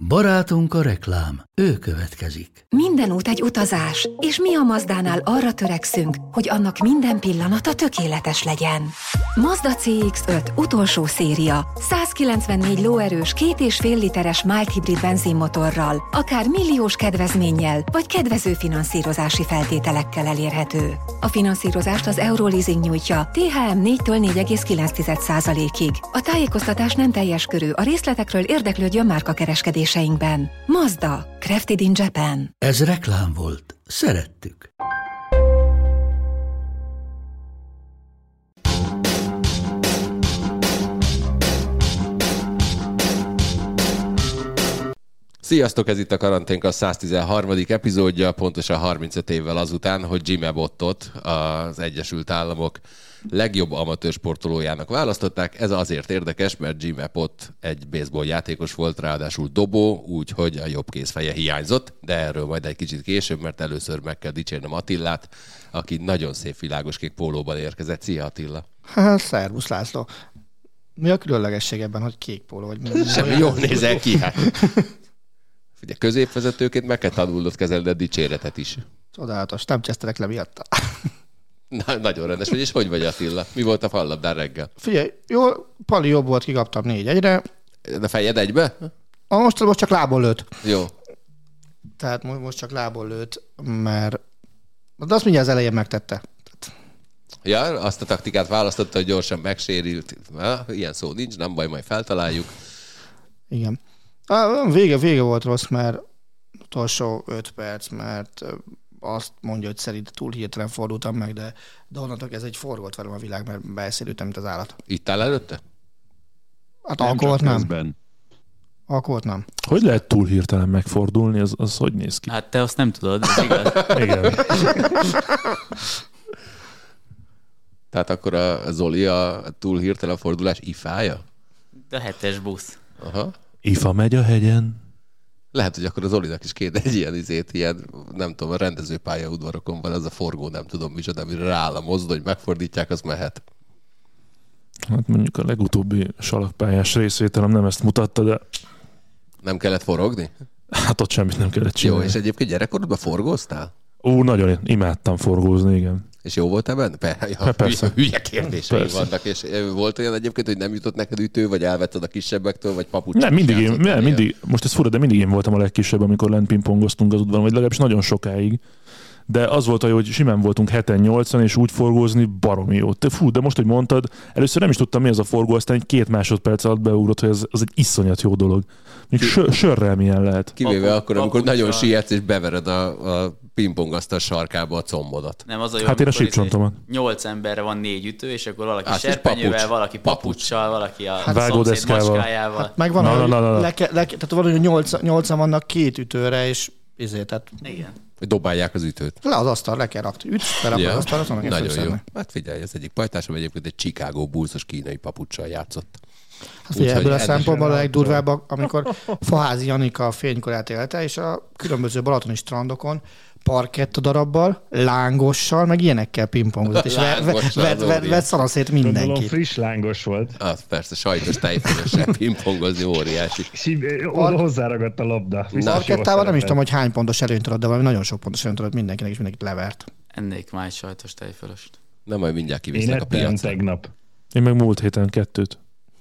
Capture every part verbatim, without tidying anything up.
Barátunk a reklám, ő következik. Minden út egy utazás, és mi a Mazdánál arra törekszünk, hogy annak minden pillanata tökéletes legyen. Mazda cé iksz öt utolsó széria, százkilencvennégy lóerős, két és fél literes mild hibrid benzinmotorral, akár milliós kedvezménnyel, vagy kedvező finanszírozási feltételekkel elérhető. A finanszírozást az Euroleasing nyújtja té há em négytől négy egész kilenc százalékig. A tájékoztatás nem teljes körű, a részletekről érdeklődjön márkakereskedéseinkben. Mazda, crafted in Japan. Ez reklám volt. Szerettük. Sziasztok, ez itt a Karanténk a száztizenharmadik epizódja, pontosan harmincöt évvel azután, hogy Jim Abbottot az Egyesült Államok legjobb amatőr sportolójának választották. Ez azért érdekes, mert Jim Abbott egy baseball játékos volt, ráadásul dobó, úgyhogy a jobb kézfeje hiányzott, de erről majd egy kicsit később, mert először meg kell dicsérnem Attilát, aki nagyon szép világoskék pólóban érkezett. Szia, Attila! Hát, szervusz, László! Mi a különlegesség ebben, hogy kék póló? Vagy semmi, jól nézel ki, hát. Ugye középvezetőként meg kell tanulnod kezelni a dicséretet is. Csodálatos, nem csesztelek le miatta. Na, nagyon rendes vagy, és hogy vagy, Attila? Mi volt a fallabdán reggel? Figyelj, jó, Pali jobb volt, kikaptam négy egyre. De fejed egybe? A most, most csak lából lőtt. Jó. Tehát most csak lából lőtt, mert... De azt mindjárt az elején megtette. Ja, azt a taktikát választotta, hogy gyorsan megsérült. Na, ilyen szó nincs, nem baj, majd feltaláljuk. Igen. A vége, vége volt rossz, mert utolsó öt perc, mert azt mondja, hogy szerint túl hirtelen fordultam meg, de, de onnantól ez egy forgott velem a világ, mert beszélültem, mint az állat. Itt áll előtte? Hát alkoholt nem. Alkoholt nem. Hogy lehet túl hirtelen megfordulni? Az, az hogy néz ki? Hát te azt nem tudod, ez igaz. Igen. Tehát akkor a Zoli a túl hirtelen fordulás ifája? A hetes busz. Aha. Ifa megy a hegyen. Lehet, hogy akkor az Olinak is kéne egy ilyen izét, ilyen, nem tudom, a rendezőpálya udvarokon van az a forgó, nem tudom micsoda, amire rááll a mozdony, hogy megfordítják, az mehet. Hát mondjuk a legutóbbi salakpályás részvételem nem ezt mutatta, de... Nem kellett forogni? Hát ott semmit nem kellett csinálni. Jó, és egyébként gyerekkorodban forgóztál? Ó, nagyon imádtam forgózni, igen. És jó voltál benne? Per, ja, hát persze. Hülye, hülye kérdései vannak, és volt olyan egyébként, hogy nem jutott neked ütő, vagy elvetted a kisebbektől, vagy papucsot? Nem, mindig én, nem, mindig, most ez fura, de mindig én voltam a legkisebb, amikor lent pingpongoztunk az udvaron, vagy legalábbis nagyon sokáig. De az volt a jó, hogy simán voltunk heten-nyolcan, és úgy forgózni baromi jó. Te, fú, de most, hogy mondtad, először nem is tudtam, mi az a forgó, aztán egy két másodperc alatt beugrott, hogy az, az egy iszonyat jó dolog. Még sör, sörrel milyen lehet. Kivéve Papu, akkor, amikor papucsal. nagyon sietsz, és bevered a, a pingpongasztal sarkába a combodat. Nem, az a jó, hát én a sípcsontomat. Nyolc emberre van négy ütő, és akkor valaki hát serpenyővel, papucs. valaki papuccsal, valaki a hát szomszéd vágódeszkával. macskájával. Hát megvan, na, hogy na, na, na. Le, le, tehát van, hogy nyolc, nyolcan vannak két ütőre, és ezért, tehát... Igen. Dobálják az ütőt. Le az asztal, le kell rakni. Ütsz, le Ja. az asztal, azon Nagyon jó. Hát figyelj, ez egyik pajtásom egyébként egy Chicago Bulls-os kínai papuccsal játszott. Hát figyelj, ebből a ennek- szempontból a legdurvább, amikor Faházi Janika a fénykorát élte, és a különböző balatoni strandokon parkett darabbal, lángossal, meg ilyenekkel pingpongozott, és vett ve, Lángossal, ve, az ve, ve, óriás. szanaszét Gondolom mindenkit. friss lángos volt. Az persze, sajtos tejfölösen pingpongozni óriási. Sí, oda hozzáragadt a labda. Biztos Parkettával jól nem is tudom, szerepelt. hogy hány pontos előnyt adott, de valami nagyon sok pontos előnyt adott mindenkinek, és mindenkit levert. Ennék már egy sajtos tejfölöst. Nem, majd mindjárt Én kivisznek a ettem piacra. tegnap. Én meg múlt héten kettőt.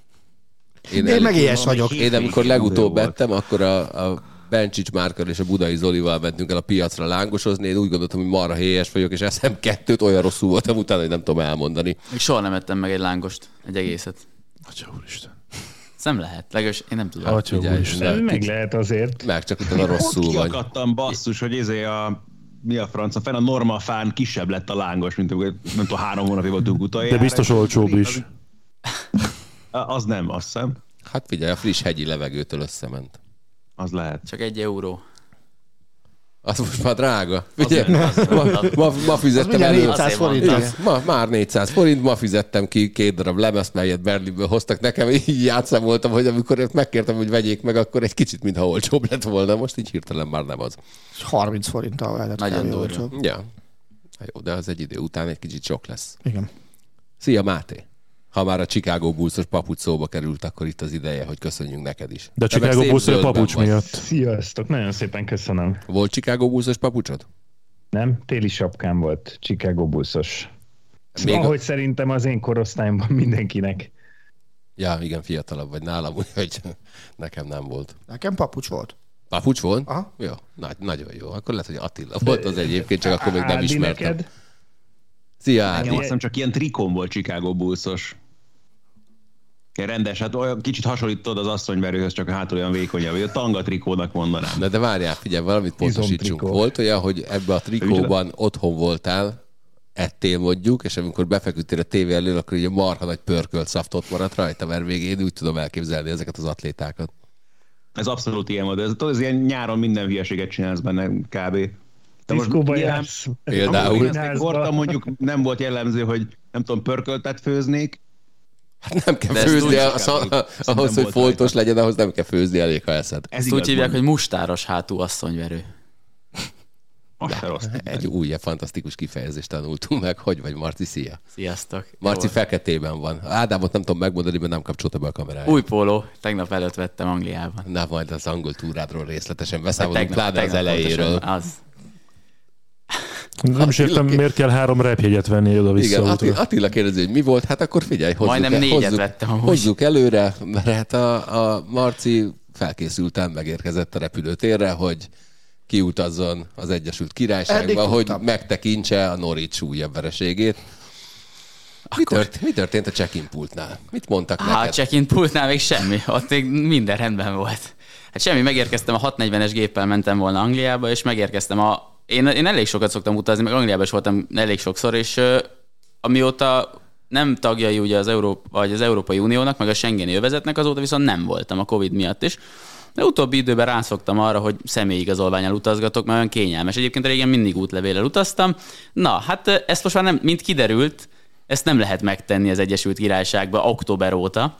Én, Én el- meg ilyes vagyok. Én amikor legutóbb ettem, akkor a, a Bencsics Márkkal és a Budai Zolival mentünk el a piacra lángosozni. Én úgy gondoltam, hogy marha héjas vagyok, és eszem kettőt, olyan rosszul voltam utána, hogy nem tudom elmondani. Még soha nem ettem meg egy lángost, egy egészet. Atya úristen. Ez nem lehet, legalábbis én nem tudom. Atya Figyelj, úristen. nem. Meg lehet azért. Meg csak utána rosszul Ott vagy. kiakadtam basszus, hogy ezért a mi a franca fenn, a normafán kisebb lett a lángos, mint amikor nem tudom, három hónapig voltunk utoljára. De biztos olcsóbb is. Az nem, azt hiszem. Hát figyelj, a friss hegyi levegőtől összement. Az lehet. Csak egy euró. Az most már drága. Figyelj, Az nem, ma, az- ma, ma Az fizettem mindjárt elő. négyszáz Azért van. forint. Igen, ma, már négyszáz forint, ma fizettem ki két darab lemezt, melyet Berlinből hoztak nekem, így játszámoltam, hogy amikor ezt megkértem, hogy vegyék meg, akkor egy kicsit mintha olcsóbb lett volna, most így hirtelen már nem az. harminc forinttal lehetett. Nagyon kb. durva. olcsóbb. Ja. Hát jó, de az egy idő után egy kicsit sok lesz. Igen. Szia, Máté! Ha már a Chicago Bulls-os papucs szóba került, akkor itt az ideje, hogy köszönjünk neked is. De a Chicago Bulls a papucs miatt. Sziasztok, nagyon szépen köszönöm. Volt Chicago Bulls-os papucsod? Nem, téli sapkám volt, Chicago Bulls-os. Még Ahogy a... szerintem az én korosztályomban mindenkinek. Ja, igen, fiatalabb vagy nálam, úgyhogy nekem nem volt. Nekem papucs volt. Papucs volt? Aha. Jó, nagy, nagyon jó. Akkor lehet, hogy Attila volt az egyébként, csak akkor még nem ismertem. Neked? Szia, Ádi. Nekem azt hiszem csak ilyen trikóm volt Chicago Bulls-os. Ilyen rendes, hát olyan kicsit hasonlítod az asszonyverőhöz, csak a hátul olyan vékonyabb, vagy a tanga trikónak mondanám. Na de várjál, figyelj, valamit pontosítsunk. Volt olyan, hogy ebbe a trikóban otthon voltál, ettél mondjuk, és amikor befeküdtél a tévé elől, akkor ugye marha nagy pörkölt szaft ott maradt rajta, mert még én úgy tudom elképzelni ezeket az atlétákat. Ez abszolút ilyen volt, ez, ez ilyen nyáron minden hülyeséget csinálsz benne kb. Diszkóba jársz. Például. Kortam mondjuk nem volt jellemző, hogy nem tudom, pörköltet főznék. Hát nem kell főzni, ahhoz, hogy foltos legyen, ahhoz nem kell főzni, elég, ha eszed. Ezt úgy hívják, hogy mustáros hátú asszonyverő. Egy új, fantasztikus kifejezést tanultunk meg. Hogy vagy, Marci? Szia! Sziasztok! Marci jó. Feketében van. Ádámot nem tudom megmondani, mert nem kapcsolta be a kameráját. Új póló. Tegnap előtt vettem Angliában. Na, majd az angol túrádról részletesen beszámolunk, pláne az elejéről. Az. Nem is értem, miért kell három repjegyet venni oda-vissza. Igen, Attila, Attila kérdezi, hogy mi volt, hát akkor figyelj, hozzuk, Majdnem el, négyet hozzuk, vettem amúgy. hozzuk előre, mert hát a, a Marci felkészülten megérkezett a repülőtérre, hogy kiutazzon az Egyesült Királyságba, hogy megtekintse a Norwich újabb vereségét. Mi, tört, mi történt a check-in pultnál? Mit mondtak Há, neked? A check-in pultnál még semmi, ott még minden rendben volt. Hát semmi, megérkeztem a hatszáznegyvenes géppel mentem volna Angliába, és megérkeztem a... Én, én elég sokat szoktam utazni, meg Angliában is voltam elég sokszor, és uh, amióta nem tagjai ugye az, Európa, vagy az Európai Uniónak, meg a Schengeni övezetnek, azóta viszont nem voltam a Covid miatt is. De utóbbi időben rászoktam arra, hogy személyigazolvánnyal utazgatok, mert olyan kényelmes. Egyébként régen mindig útlevéllel utaztam. Na, hát ezt most már nem, mint kiderült, ezt nem lehet megtenni az Egyesült Királyságba október óta.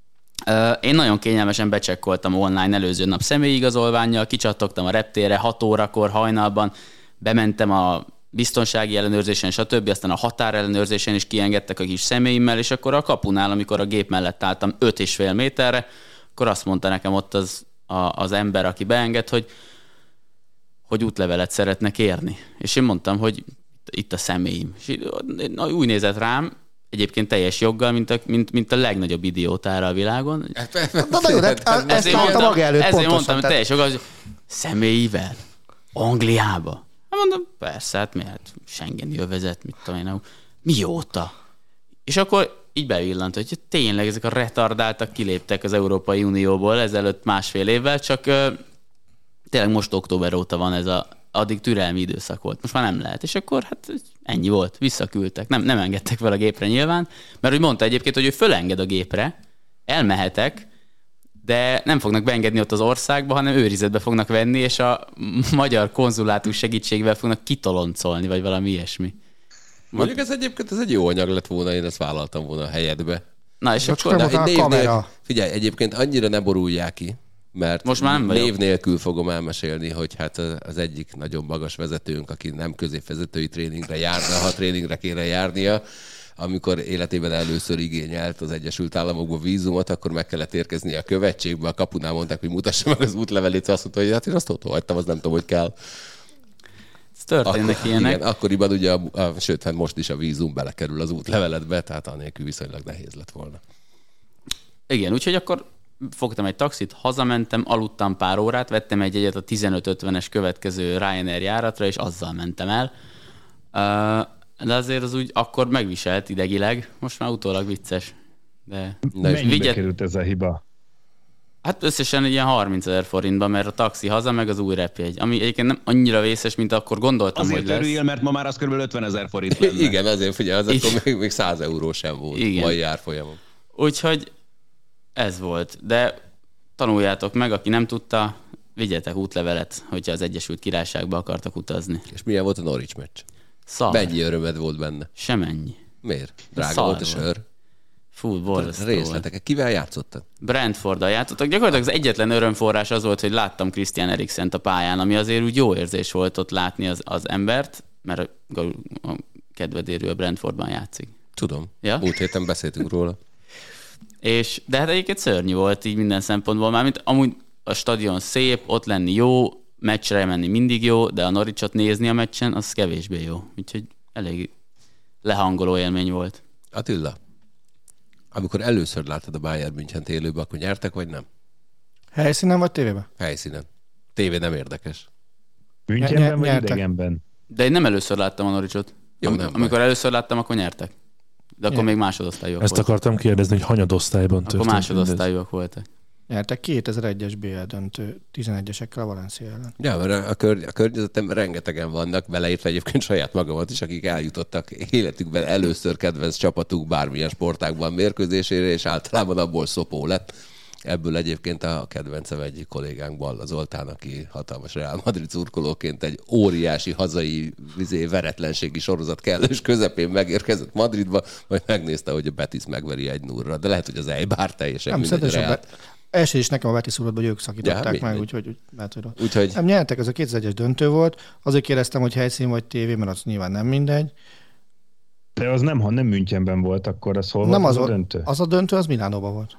Én nagyon kényelmesen becsekkoltam online előző nap személyigazolvánnyal, kicsattogtam a reptérre hat órakor hajnalban, bementem a biztonsági ellenőrzésen, stb. Aztán a határellenőrzésen is kiengedtek a kis személyimmel, és akkor a kapunál, amikor a gép mellett álltam öt és fél méterre, akkor azt mondta nekem ott az, a, az ember, aki beenged, hogy, hogy útlevelet szeretne kérni. És én mondtam, hogy itt a személyim. És úgy nézett rám, egyébként teljes joggal, mint a, mint, mint a legnagyobb idiótára a világon. Na, na jó, de ezt mondta maga előtt ezért pontosan. mondtam, hogy teljes joggal, hogy személyivel? Angliába? Hát mondom, persze, hát miért? Schengeni övezet, mit tudom én. Mióta? És akkor így bevillant, hogy tényleg ezek a retardáltak kiléptek az Európai Unióból ezelőtt másfél évvel, csak uh, tényleg most október óta van ez a, addig türelmi időszak volt. Most már nem lehet. És akkor hát ennyi volt, visszaküldtek. Nem, nem engedtek fel a gépre nyilván, mert úgy mondta egyébként, hogy ő fölenged a gépre, elmehetek, de nem fognak beengedni ott az országba, hanem őrizetbe fognak venni, és a magyar konzulátus segítségével fognak kitoloncolni, vagy valami ilyesmi. Mondjuk ez egyébként ez egy jó anyag lett volna, én ezt vállaltam volna a helyedbe. Na és Most akkor... a név kamera. nél, figyelj, egyébként annyira ne borulják ki, mert most már nem név nélkül fogom elmesélni, hogy hát az egyik nagyon magas vezetőnk, aki nem középvezetői tréningre járna, ha tréningre kéne járnia, amikor életében először igényelt az Egyesült Államokba vízumot, akkor meg kellett érkezni a követségbe, a kapunál mondták, hogy mutassa meg az útlevelét, azt mondta, hogy hát én azt ott hagytam, az nem tudom, hogy kell. Történnek Akkor, ilyenek. Igen, akkoriban ugye, a, a, sőt, hát most is a vízum belekerül az útleveletbe, tehát anélkül viszonylag nehéz lett volna. Igen, úgyhogy akkor fogtam egy taxit, hazamentem, aludtam pár órát, vettem egy jegyet a tizenöt ötvenes következő Ryanair járatra, és azzal mentem el. De azért az úgy akkor megviselt idegileg, most már utólag vicces. De Mennyibe vigyet... került ez a hiba? Hát összesen egy ilyen harmincezer forintba, mert a taxi haza, meg az új repjegy. Ami egyébként nem annyira vészes, mint akkor gondoltam, Azért hogy lesz. örüljél, mert ma már az kb. ötvenezer forint lenne. Igen, azért figyelj, az akkor még, még száz euró sem volt Igen. mai árfolyamon. Úgyhogy ez volt. De tanuljátok meg, aki nem tudta, vigyetek útlevelet, hogyha az Egyesült Királyságba akartak utazni. És milyen volt a Norwich meccs? Szar. Mennyi örömed volt benne? Semennyi. Miért? Drága Szar volt a volt. sör? Fú, borzasztó Részletek. volt. Kivel játszottad? Brentforddal játszottak. Gyakorlatilag az egyetlen örömforrás az volt, hogy láttam Christian Eriksent a pályán, ami azért úgy jó érzés volt ott látni az, az embert, mert a, a kedvedérű a Brentfordban játszik. Tudom. Ja? Múlt héten beszéltünk róla. És, de hát egyébként szörnyű volt így minden szempontból, mármint amúgy a stadion szép, ott lenni jó, meccsre menni mindig jó, de a Norwichot nézni a meccsen, az kevésbé jó. Úgyhogy elég lehangoló élmény volt. Attila, amikor először láttad a Bayern Münchent élőben, akkor nyertek, vagy nem? Helyszínen vagy tévében? Helyszínen. Tévé nem érdekes. Münchenben vagy idegenben? De én nem először láttam a Norwichot. Jó, Am- nem amikor baj. először láttam, akkor nyertek. De akkor Igen. még másodosztályúak Ezt voltak. akartam kérdezni, hogy hanyadosztályban Akkor történt másodosztályúak voltak. Nyertek kétezer-egyes bé el döntő tizenegyesekkel a Valencia ellen. Ja, mert a, kör, a környezetemben rengetegen vannak, beleértve egyébként saját magamat is, akik eljutottak életükben először kedvenc csapatuk bármilyen sportágban mérkőzésére, és általában abból szopó lett. Ebből egyébként a kedvencem egyik kollégánk Balla Zoltán, aki hatalmas Real Madrid szurkolóként egy óriási hazai vizé, veretlenségi sorozat kellős közepén megérkezett Madridba, majd megnézte, hogy a Betis megveri egy nullra. De lehet, hogy az Eibar teljesen Nem, mindegy. szerintem Real. be... első is nekem a Betis úrban, hogy ők szakították Ja, meg, mindegy. úgyhogy úgy, lehet, hogy... Úgyhogy Nem nyertek, ez a kétezer-egyes döntő volt. Azért kérdeztem, hogy helyszín vagy tévé, mert az nyilván nem mindegy. De az nem, ha nem Münchenben volt, akkor az hol Nem volt az, az a volt- döntő? Az a döntő, az Milánóban volt.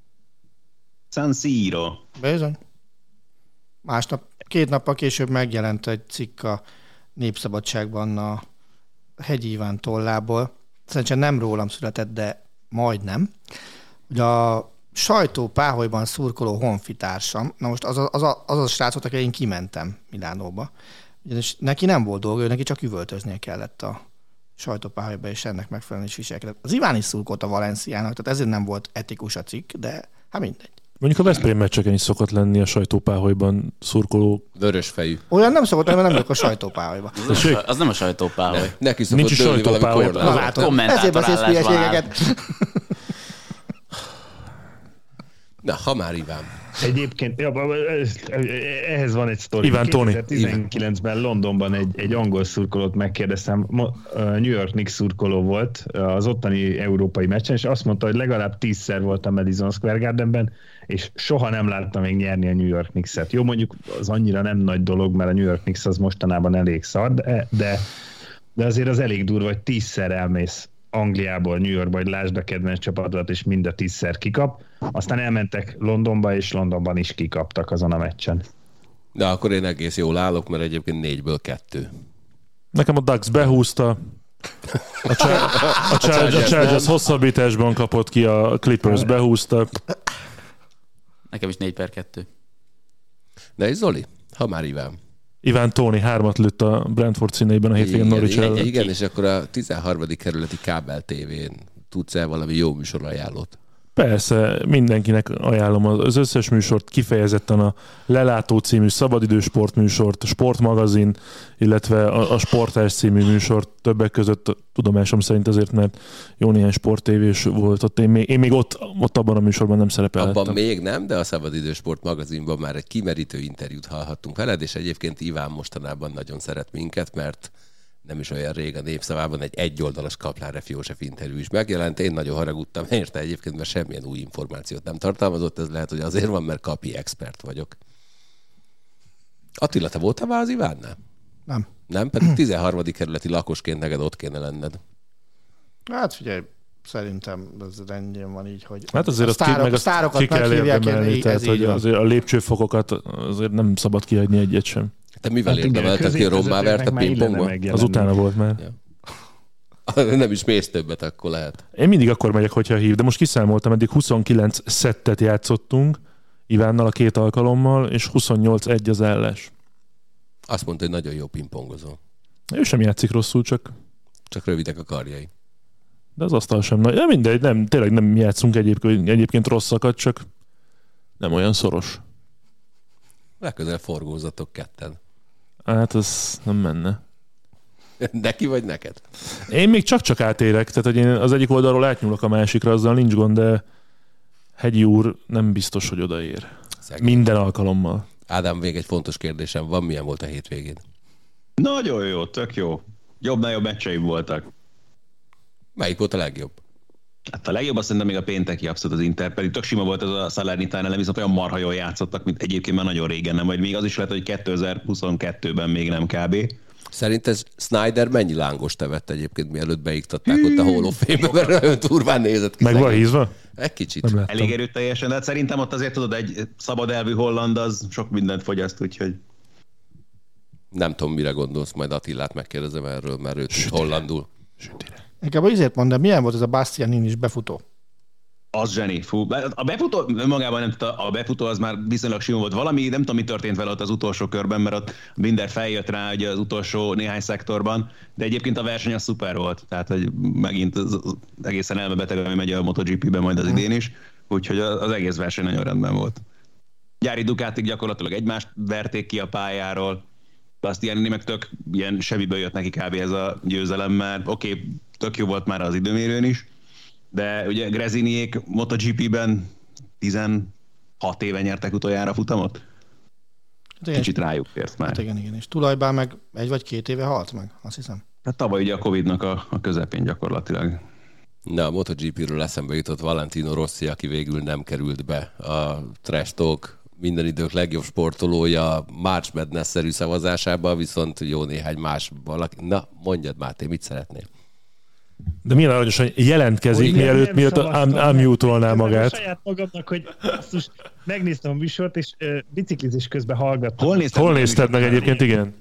San Siro. Bizony. Másnap, két nappal később megjelent egy cikk a Népszabadságban a Hegyi Iván tollából. Szerintem nem rólam született, de majdnem. Hogy a sajtó páholyban szurkoló honfitársam, na most az a, az a, az a srác volt, akire én kimentem Milánóba. Ugyanis neki nem volt dolga, ő neki csak üvöltöznie kellett a sajtópáholyba, és ennek megfelelően is viselkedett. Az Iván is szurkolt a Valenciának, tehát ezért nem volt etikus a cikk, de hát mindegy. Mondjuk a Veszprém meccseken is szokott lenni a sajtópáholyban szurkoló. vörös fejű. Olyan nem szokott, mert nem vagyok a sajtópáholyba. Az nem, a, saj- az nem a sajtópáholy. Neki szokott Nincs is dőlni valami sajtópálya. korlátozó. Na látod, kommentátor ezért beszélsz állásban áll. hülyeségeket. Na, ha már Iván. Egyébként ja, ehhez van egy sztori. Iván Tóni. kétezer-tizenkilencben Londonban egy, egy angol szurkolót megkérdeztem, Mo- New York Knicks szurkoló volt az ottani európai meccsen, és azt mondta, hogy legalább tízszer volt a Madison Square Gardenben, és soha nem láttam még nyerni a New York Knicks-et. Jó, mondjuk az annyira nem nagy dolog, mert a New York Knicks az mostanában elég szar, de, de, de azért az elég durva, hogy tízszer elmész Angliából, New Yorkba, hogy lásd a kedvenc csapatodat, és mind a tízszer kikap. Aztán elmentek Londonba, és Londonban is kikaptak azon a meccsen. De akkor én egész jól állok, mert egyébként négyből kettő. Nekem a Ducks behúzta, a, Char- a, Chargers, a Chargers hosszabbításban kapott ki, a Clippers behúzta. Nekem is négy per kettő. De és Zoli, ha már Iván. Iván Tóni hármat lőtt a Brentford színeiben a hétvégén Igen, Norwich igen, ellen. igen, és akkor a tizenharmadik kerületi kábel tévén tudsz-e valami jó műsorajánlót? Persze, mindenkinek ajánlom az összes műsort, kifejezetten a Lelátó című szabadidős sportműsort, a Sportmagazin, illetve a, a Sportás című műsort többek között tudomásom szerint azért, mert jó néhány sporttévés volt ott. Én még, én még ott, ott abban a műsorban nem szerepeltem. Abban még nem, de a Szabadidősport magazinban már egy kimerítő interjút hallhattunk veled, és egyébként Iván mostanában nagyon szeret minket, mert nem is olyan rég a Népszavában egy egyoldalas Kaplán Ref József interjú is megjelent. Én nagyon haragudtam érte egyébként, mert semmilyen új információt nem tartalmazott. Ez lehet, hogy azért van, mert kapi expert vagyok. Attila, te voltál már az Ivánnál? Nem. Nem? Pedig tizenharmadik kerületi lakosként neked ott kéne lenned. Hát figyelj, szerintem ez rendjén van így, hogy Hát azért a azt ki, sztárok, meg azt sztárokat ki kell meghívják, érdemelni, ez tehát így hogy van. azért a lépcsőfokokat azért nem szabad kihagyni egyet sem. Te mivel Hát igen, érdemelted ki, rommá verted középvezetőknek már illene pingpongba? megjelenni. Az utána volt már. Ja. Nem is mész többet, akkor lehet. Én mindig akkor megyek, hogyha hív, de most kiszámoltam, eddig huszonkilenc szettet játszottunk Ivánnal a két alkalommal, és huszonnyolc egy az ellens. Azt mondta, hogy nagyon jó pingpongozó. Ő sem játszik rosszul, csak Csak rövidek a karjai. de az asztal sem nagy. De mindegy, nem, tényleg nem játszunk egyébként, egyébként rosszakat, csak nem olyan szoros. Legközelebb forgózatok ketten. Hát ez nem menne. Neki vagy neked? Én még csak-csak átérek, tehát hogy én az egyik oldalról átnyúlok a másikra, azzal nincs gond, de Hegyi úr nem biztos, hogy odaér. Szegény. Minden alkalommal. Ádám, még egy fontos kérdésem van, milyen volt a hétvégén? Nagyon jó, tök jó. Jobb-nagyobb meccseim voltak. Melyik volt a legjobb? Hát a legjobb azt szerintem még a pénteki abszolút az Inter, pedig tök sima volt ez a Salernitán ellen, viszont olyan marha jól játszottak, mint egyébként már nagyon régen nem, vagy még az is lehet, hogy kétezer-huszonkettőben még nem kb. Szerinted Snyder mennyi lángos tevett egyébként, mielőtt beiktatták ott a Hall of Fame-be, mert olyan durván nézett ki. Meg van hízva? Egy kicsit. Elég erőteljesen, de hát szerintem ott azért tudod, egy szabad elvű holland az sok mindent fogyaszt, úgyhogy... Nem tudom, mire gondolsz, majd Attillát megkérdezem erről, mert őt Sütire. hollandul. Sütire. Inkább azért mondom, milyen volt ez a Bastianin is befutó? Az zseni. Fú. A befutó, magában nem tudta, a befutó az már viszonylag sima volt. Valami, nem tudom, mi történt vele ott az utolsó körben, mert ott Binder feljött rá ugye az utolsó néhány szektorban, de egyébként a verseny az szuper volt. Tehát, hogy megint az, az egészen elmebeteg, ami megy a MotoGP-ben majd az idén is, úgyhogy az egész verseny nagyon rendben volt. Gyári Ducatik gyakorlatilag egymást verték ki a pályáról, Bastianini meg tök ilyen semmiből jött neki kb. Ez a győzelem, mert oké, okay, tök jó volt már az időmérőn is, de ugye Gresiniék MotoGP-ben tizenhat éve nyertek utoljára futamot. Hát kicsit rájuk ért már. Hát igen, igen, és tulajban meg egy vagy két éve halt meg, azt hiszem. Hát tavaly ugye a Covid-nak a, a közepén gyakorlatilag. Na, a MotoGP-ről eszembe jutott Valentino Rossi, aki végül nem került be a Trash Talk minden idők legjobb sportolója March Madness-szerű szavazásába, viszont jó néhány más valaki. Na, mondjad Máté, mit szeretnél? De milyen aranyosan jelentkezik, Úgy mielőtt miatt unmute-olná magát. Saját magamnak, hogy azt megnéztem a műsort, és uh, biciklizés közben hallgattam. Hol nézted, Hol nézted meg egyébként, igen?